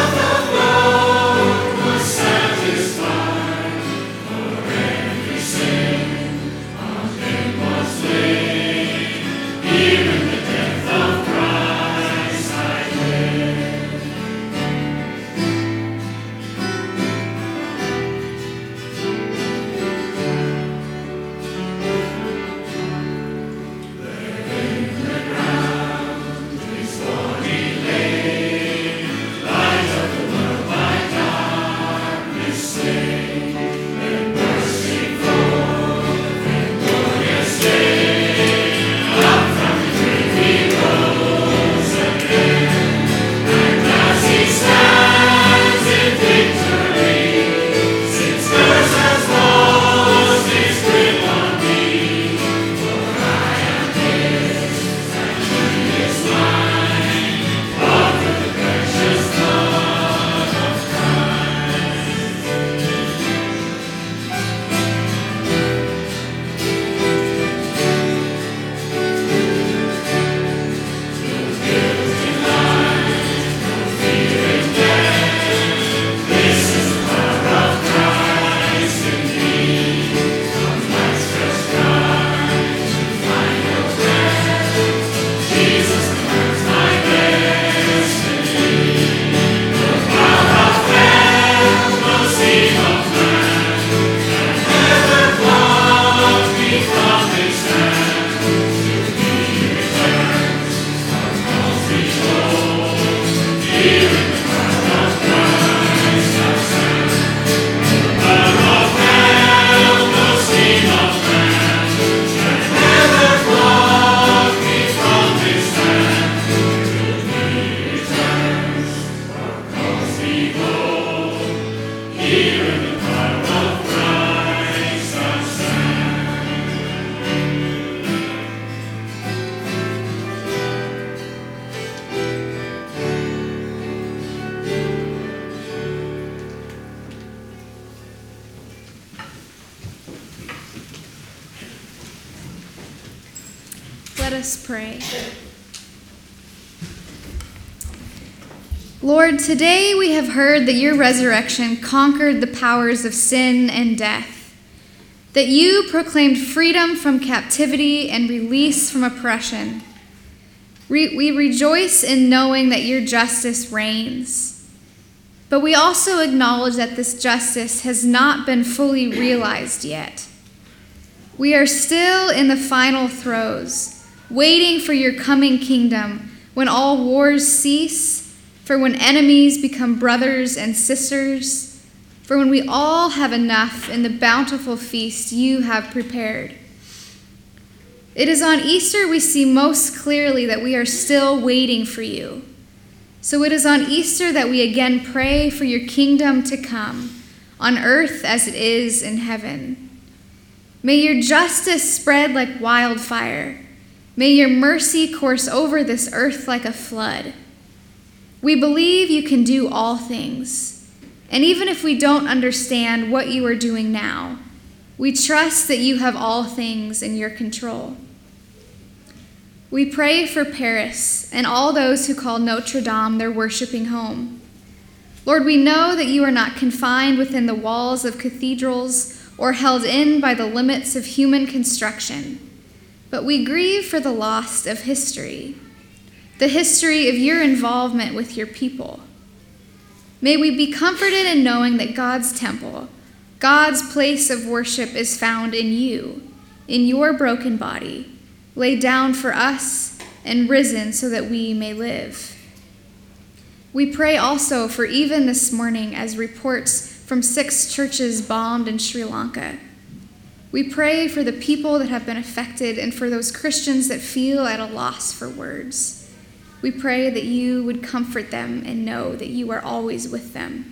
Say Let us pray. Lord, today we have heard that your resurrection conquered the powers of sin and death, that you proclaimed freedom from captivity and release from oppression. Re- we rejoice in knowing that your justice reigns, but we also acknowledge that this justice has not been fully realized yet. We are still in the final throes, waiting for your coming kingdom when all wars cease, for when enemies become brothers and sisters, for when we all have enough in the bountiful feast you have prepared. It is on Easter we see most clearly that we are still waiting for you. So it is on Easter that we again pray for your kingdom to come, on earth as it is in heaven. May your justice spread like wildfire. May your mercy course over this earth like a flood. We believe you can do all things, and even if we don't understand what you are doing now, we trust that you have all things in your control. We pray for Paris and all those who call Notre Dame their worshiping home. Lord, we know that you are not confined within the walls of cathedrals or held in by the limits of human construction, but we grieve for the loss of history, the history of your involvement with your people. May we be comforted in knowing that God's temple, God's place of worship, is found in you, in your broken body, laid down for us and risen so that we may live. We pray also for even this morning as reports from six churches bombed in Sri Lanka. We pray for the people that have been affected and for those Christians that feel at a loss for words. We pray that you would comfort them and know that you are always with them.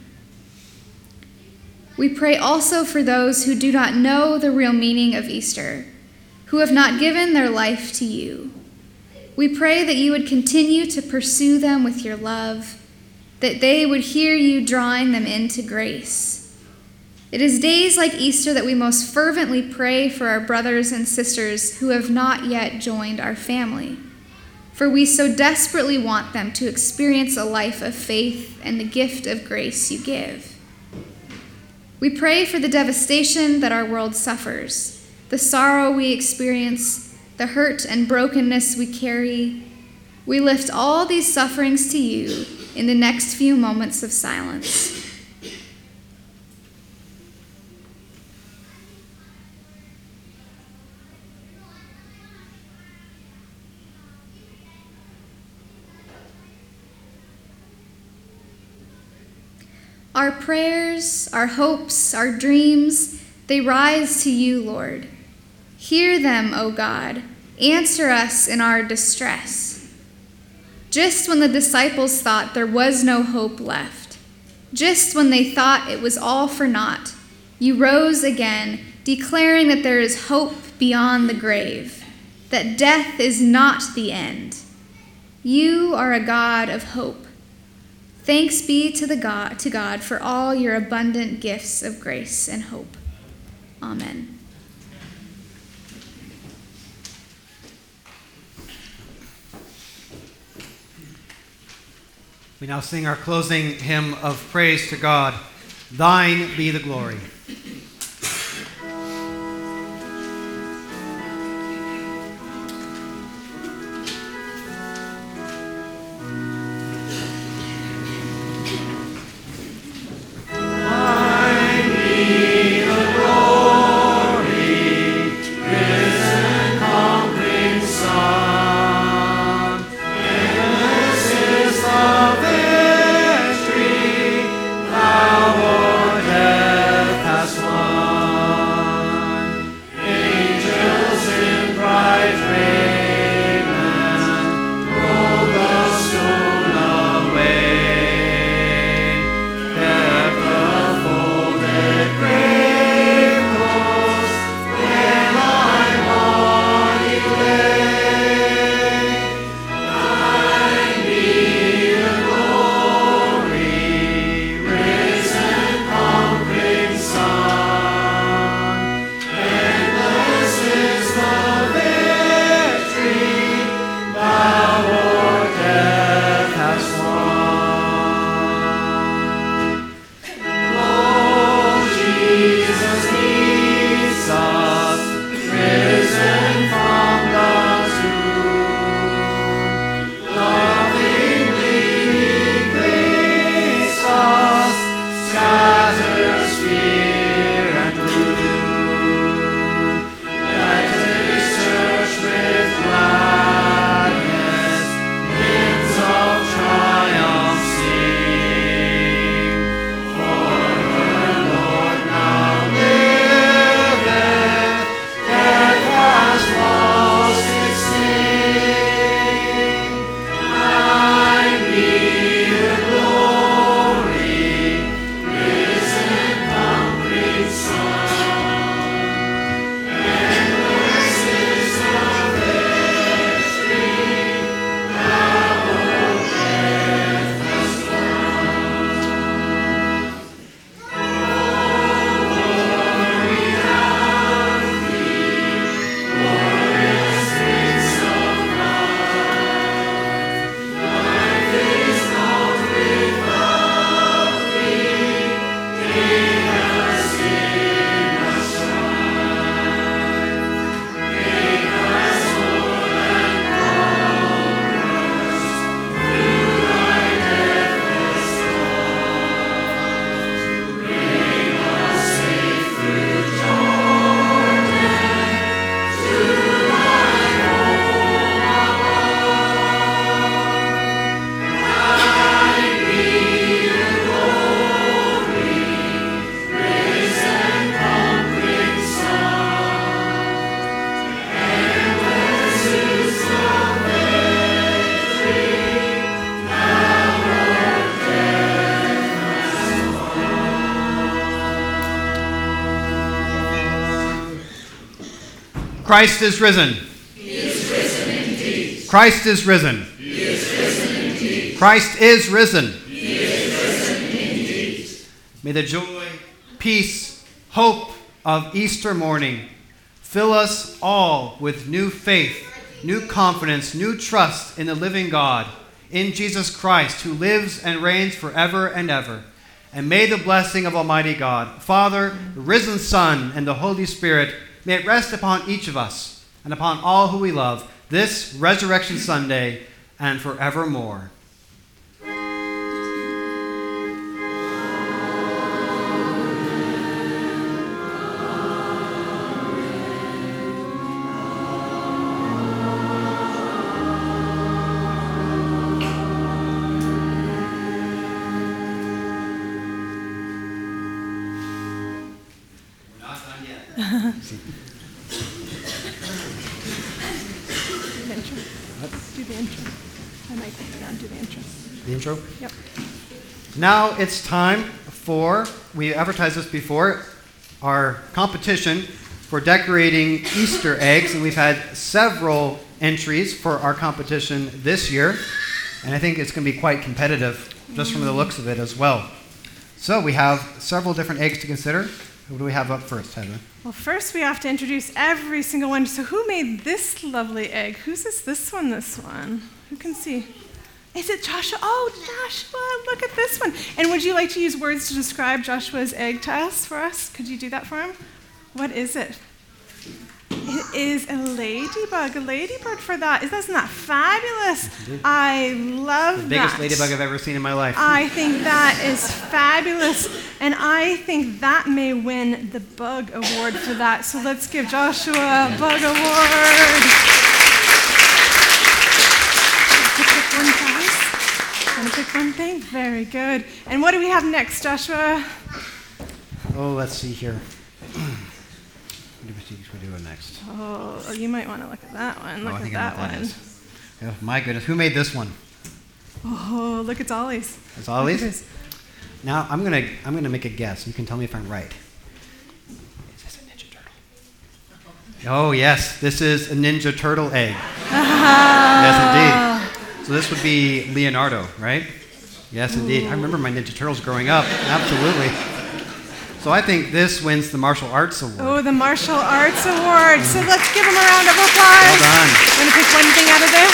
We pray also for those who do not know the real meaning of Easter, who have not given their life to you. We pray that you would continue to pursue them with your love, that they would hear you drawing them into grace. It is days like Easter that we most fervently pray for our brothers and sisters who have not yet joined our family, for we so desperately want them to experience a life of faith and the gift of grace you give. We pray for the devastation that our world suffers, the sorrow we experience, the hurt and brokenness we carry. We lift all these sufferings to you in the next few moments of silence. Our prayers, our hopes, our dreams, they rise to you, Lord. Hear them, O God. Answer us in our distress. Just when the disciples thought there was no hope left, just when they thought it was all for naught, you rose again, declaring that there is hope beyond the grave, that death is not the end. You are a God of hope. Thanks be to, the God, to God for all your abundant gifts of grace and hope. Amen. We now sing our closing hymn of praise to God, Thine Be the Glory. Power, death, Christ is risen. He is risen indeed. Christ is risen. He is risen indeed. Christ is risen. He is risen indeed. May the joy, peace, hope of Easter morning fill us all with new faith, new confidence, new trust in the living God, in Jesus Christ, who lives and reigns forever and ever. And may the blessing of Almighty God, Father, the risen Son, and the Holy Spirit, may it rest upon each of us and upon all who we love this Resurrection Sunday and forevermore. Do the intro. I might take it down. Do the intro. The intro? Yep. Now it's time for, we advertised this before, our competition for decorating Easter eggs. And we've had several entries for our competition this year. And I think it's going to be quite competitive, just from the looks of it as well. So we have several different eggs to consider. What do we have up first, Heather? Well, first we have to introduce every single one. So who made this lovely egg? Whose is this one, this one? Who can see? Is it Joshua? Oh, Joshua, look at this one. And would you like to use words to describe Joshua's egg to us, for us? Could you do that for him? What is it? It is a ladybug, a ladybird for that. Isn't that fabulous? I love The biggest that. ladybug I've ever seen in my life. I think that is fabulous, and I think that may win the Bug Award for that. So let's give Joshua a Bug Award. Pick one prize. Want to pick one thing? Very good. And what do we have next, Joshua? Oh, let's see here. What do we what do we do next? Oh, you might want to look at that one. Look oh, I at think I know that what that one. is. Oh, my goodness. Who made this one? Oh, look, it's Ollie's. It's Ollie's? Look at this. Now, I'm going to I'm gonna make a guess. You can tell me if I'm right. Is this a Ninja Turtle? Oh, yes. This is a Ninja Turtle egg. Yes, indeed. So this would be Leonardo, right? Yes, indeed. Ooh. I remember my Ninja Turtles growing up. Absolutely. So I think this wins the Martial Arts Award. Oh, the Martial Arts Award. So let's give him a round of applause. Well done. Want to pick one thing out of there?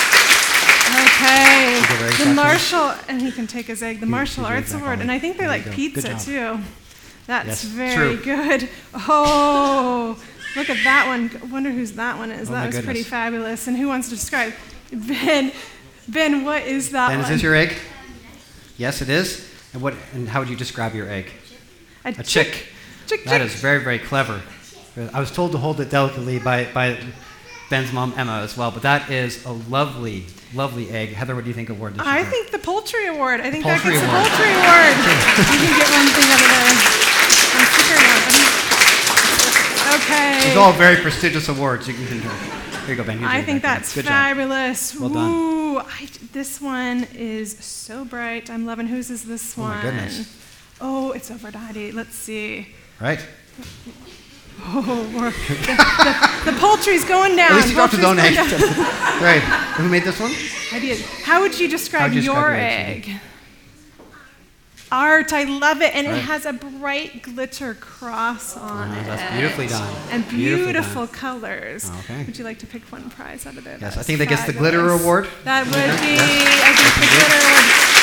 Okay. Is it very The exciting? Martial, and he can take his egg, the He- Martial he's right Arts back Award. on. And I think they There you like go. pizza Good job. too. That's Yes, very true. good. Oh, look at that one. I wonder whose that one is. Oh, that my was pretty goodness. fabulous. And who wants to describe? Ben, Ben, what is that Ben, one? is this your egg? Yes, it is. And what? And how would you describe your egg? A, A chick. Chick, That chick. is very, very clever. I was told to hold it delicately by, by Ben's mom, Emma, as well. But that is a lovely, lovely egg. Heather, what do you think award this I should think the Poultry Award. I think Poultry that gets Award. the Poultry Award. You can get one thing out of there. I'm figuring out. Okay. These are all very prestigious awards. You can Here you go, Ben. Here's I your think back. that's Good job. fabulous. Well done. Ooh, I, this one is so bright. I'm loving whose is this Oh, one? my goodness. Oh, it's over Daddy. Let's see. Right? Oh, we're, the, the, the poultry's going down. At least he dropped his own egg. Poultry's going down. Right. Who made this one? I did. How would you describe, How would you describe your your egg, egg? Art, I love it, and Right. it has a bright glitter cross on Oh, it. that's beautifully done. And Beautifully beautiful done. colors. Oh, okay. Would you like to pick one prize out of there? Yes, I That's think that gets the glitter fabulous. award. That would Winner. be, Yes. I think the Yes, glitter would.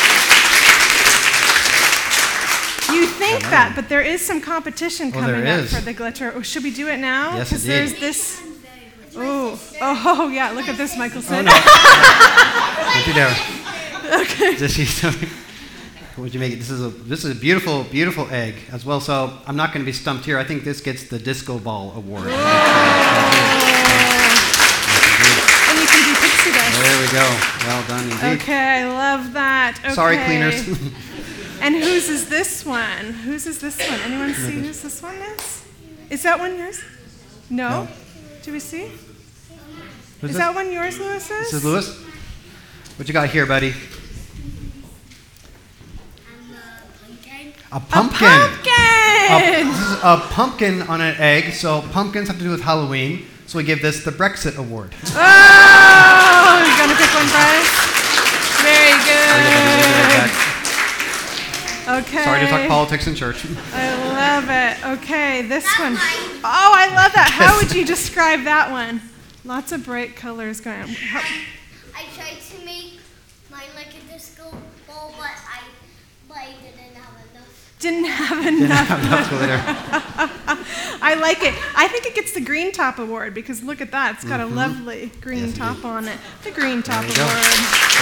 You think I know. that, but there is some competition Oh, coming there up is. for the glitter. Oh, should we do it now? Yes, Because indeed. there's this. Oh, oh, yeah, look at this, Michelson. Oh, no. Don't you dare. Okay. This is Would you make it? This is a this is a beautiful beautiful egg as well. So I'm not going to be stumped here. I think this gets the disco ball award. And you can do pixie dust. There we go. Well done indeed. Okay, I love that. Okay. Sorry, cleaners. And whose is this one? Whose is this one? Anyone see whose this one is? Is that one yours? No? No. Do we see? Who's Is this? that one yours, Lewis's? This is Lewis. What you got here, buddy? A A pumpkin. pumpkin! A, this is a pumpkin on an egg. So pumpkins have to do with Halloween. So we give this the Brexit Award. Oh, you're going to pick one prize? Very good. Okay. Sorry to talk politics in church. I love it. Okay, this one. Oh, I love that. How would you describe that one? Lots of bright colors going on. How- I tried to make mine like a disco ball, but I, but I didn't have enough. Didn't have Didn't enough. have enough glitter. I like it. I think it gets the Green Top Award because look at that. It's got Mm-hmm. a lovely green Yes, top indeed. on it. The Green Top you go. Award.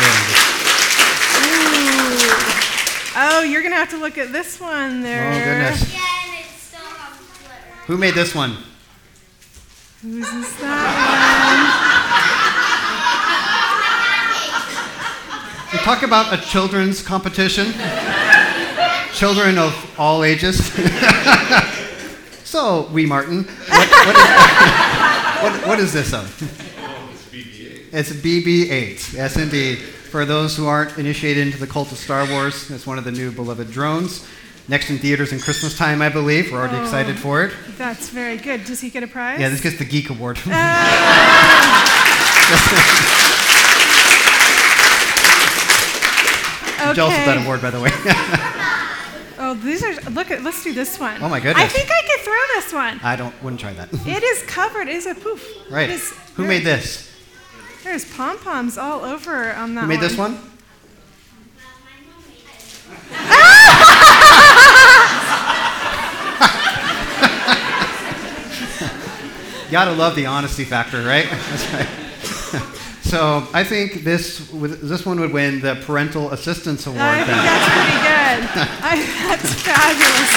Ooh. Oh, you're going to have to look at this one there. Oh, goodness. Yeah, and it still has glitter. Who made this one? Who's this that We talk about a children's competition. Children of all ages. So, wee Martin, what, what, is, what, what is this of? It's B B eight. Yes, indeed. For those who aren't initiated into the cult of Star Wars, it's one of the new beloved drones. Next in theaters in Christmas time, I believe. We're already Oh. excited for it. one? That's very good. Does he get a prize? Yeah, this gets the Geek Award. I'm jealous of that Okay. award, by the way. Oh, these are, look at, let's do this one. Oh, my goodness. I think I could throw this one. I don't, wouldn't try that. It is covered. It is a poof. Right. It is Who very- made this? There's pom-poms all over on that Who made one. this one? Gotta love the honesty factor, right? That's right. So I think this would- this one would win the Parental Assistance Award. I think then. that's pretty good. I, that's fabulous.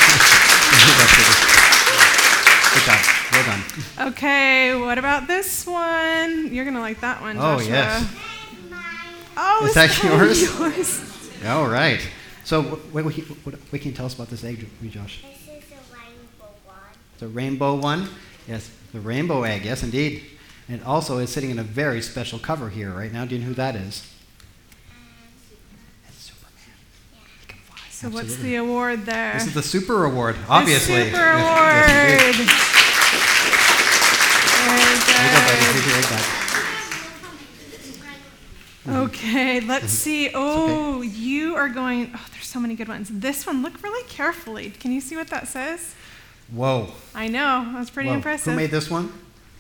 Good job. Well done. Okay, what about this one? You're going to like that one, Oh, Joshua. yes. Oh, Is is that that yours? yours? All right. So what, what, what, what can you tell us about this egg, Josh? This is a rainbow one. The rainbow one? Yes, the rainbow egg. Yes, indeed. And it also is sitting in a very special cover here right now. Do you know who that is? It's Superman. He can fly. So what's Absolutely. the award there? This is the Super Award, obviously. The Super Yes, Award. indeed. There you go, buddy. Here's your egg back. Okay, let's see. okay. Oh, you are going. Oh, there's so many good ones. This one, look really carefully. Can you see what that says? Whoa. I know. That's pretty Whoa. impressive. Who made this one?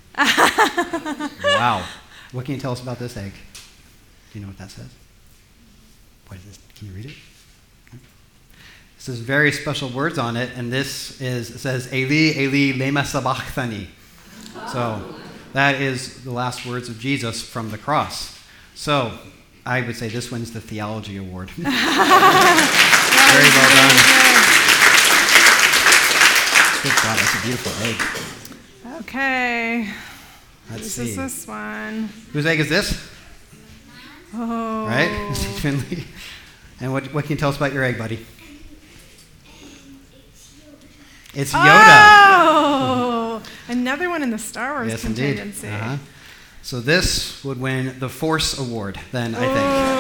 Wow. What can you tell us about this egg? Do you know what that says? What is this? Can you read it? Okay. This is very special words on it, and this is it says Eli Eli lema sabachthani. So that is the last words of Jesus from the cross. So I would say this wins the Theology Award. Very well done. Good job. That's a beautiful egg. Okay. Let's This see. is this one. Whose egg is this? Oh. Right? Steve Finley. And what, what can you tell us about your egg, buddy? It's Yoda. Oh, another one in the Star Wars Yes, indeed. contingency. Uh-huh. So this would win the Force Award, then, I think.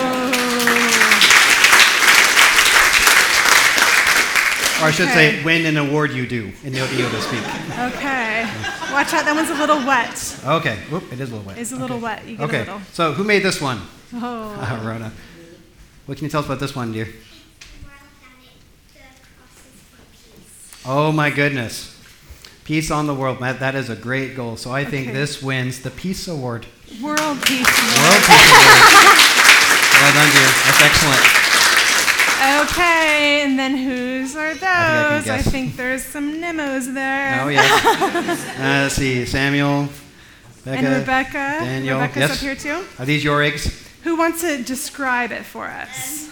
Or I should Okay. say, win an award you do, in Yoda Yoda speak. Oh, okay. Watch out, that one's a little wet. Okay. Whoop, it is a little wet. It's a little Okay. wet. You get Okay. a little. So who made this one? Oh. Uh, Rona. What can you tell us about this one, dear? Oh my goodness. Peace on the world. That, that is a great goal. So I think Okay. this wins the Peace Award. World Peace World Award. Peace Award. Well done, dear. That's excellent. Okay, and then whose are those? I I, guess. think there's some Nemos there. Oh, yes. uh, let's see. Samuel, Becca, And Rebecca. Daniel. Rebecca's Yes. up here too. Are these your eggs? Who wants to describe it for us?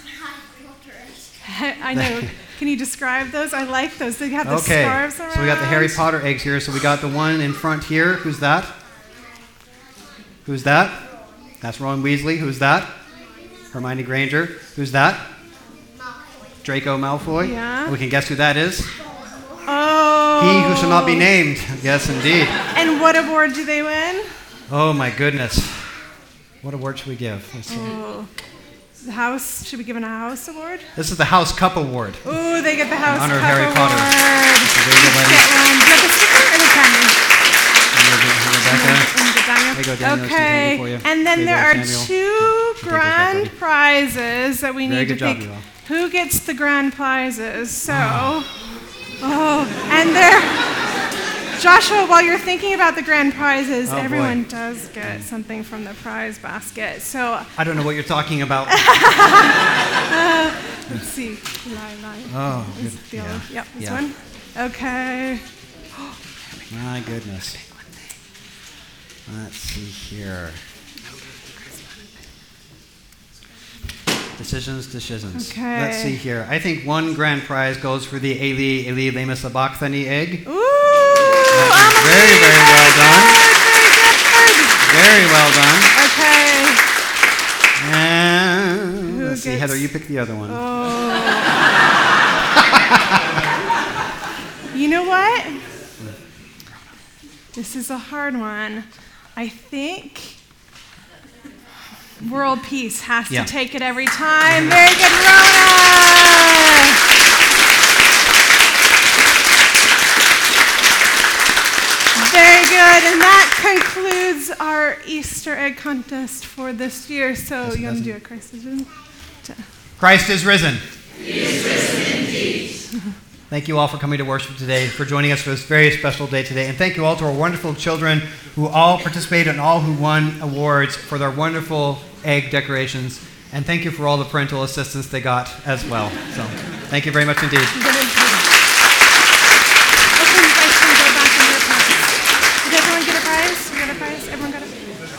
I know. Can you describe those? I like those. They have the Okay. scarves around. So we got the Harry Potter eggs here. So we got the one in front here. Who's that? Who's that? That's Ron Weasley. Who's that? Hermione Granger. Who's that? Draco Malfoy. Yeah. We can guess who that is. Oh. He who shall not be named. Yes, indeed. And what award do they win? Oh my goodness. What award should we give? Let's see. Oh. The house, should be given a house award? This is the House Cup Award. Ooh, they get the house honor of cup Harry award. Potter. There you go, buddy. Get one. Do you have the sticker or the candy? Here you go, here you go, Becca. And the Daniel. There you go, Daniel. Some Okay, candy for you. and then There there you are go, Samuel. two those back, grand buddy. prizes that we Very need to good job, pick. you all. Who gets the grand prizes? So, oh, and there. Joshua, while you're thinking about the grand prizes, Oh, boy. everyone does get something from the prize basket. So, I don't know what you're talking about. uh, let's see. Lie, lie. Oh, Is good. the Yeah. other- Yep, this Yeah. one. Okay. My goodness. Let's see here. Decisions, decisions. Okay. Let's see here. I think one grand prize goes for the Eli Eli Lema Sabachthani egg. Ooh! That is very, very well done. Very good. Very well done. Okay. And Who let's see, gets- Heather, you pick the other one. Oh. You know what? This is a hard one. I think world peace has Yeah. to take it every time. Very good, Rona. Very good, and that concludes our Easter egg contest for this year. So Yes, it you want to doesn't. do a Christ is risen? Christ is risen. He is risen indeed. Thank you all for coming to worship today, for joining us for this very special day today. And thank you all to our wonderful children who all participated and all who won awards for their wonderful egg decorations. And thank you for all the parental assistance they got as well. So thank you very much indeed.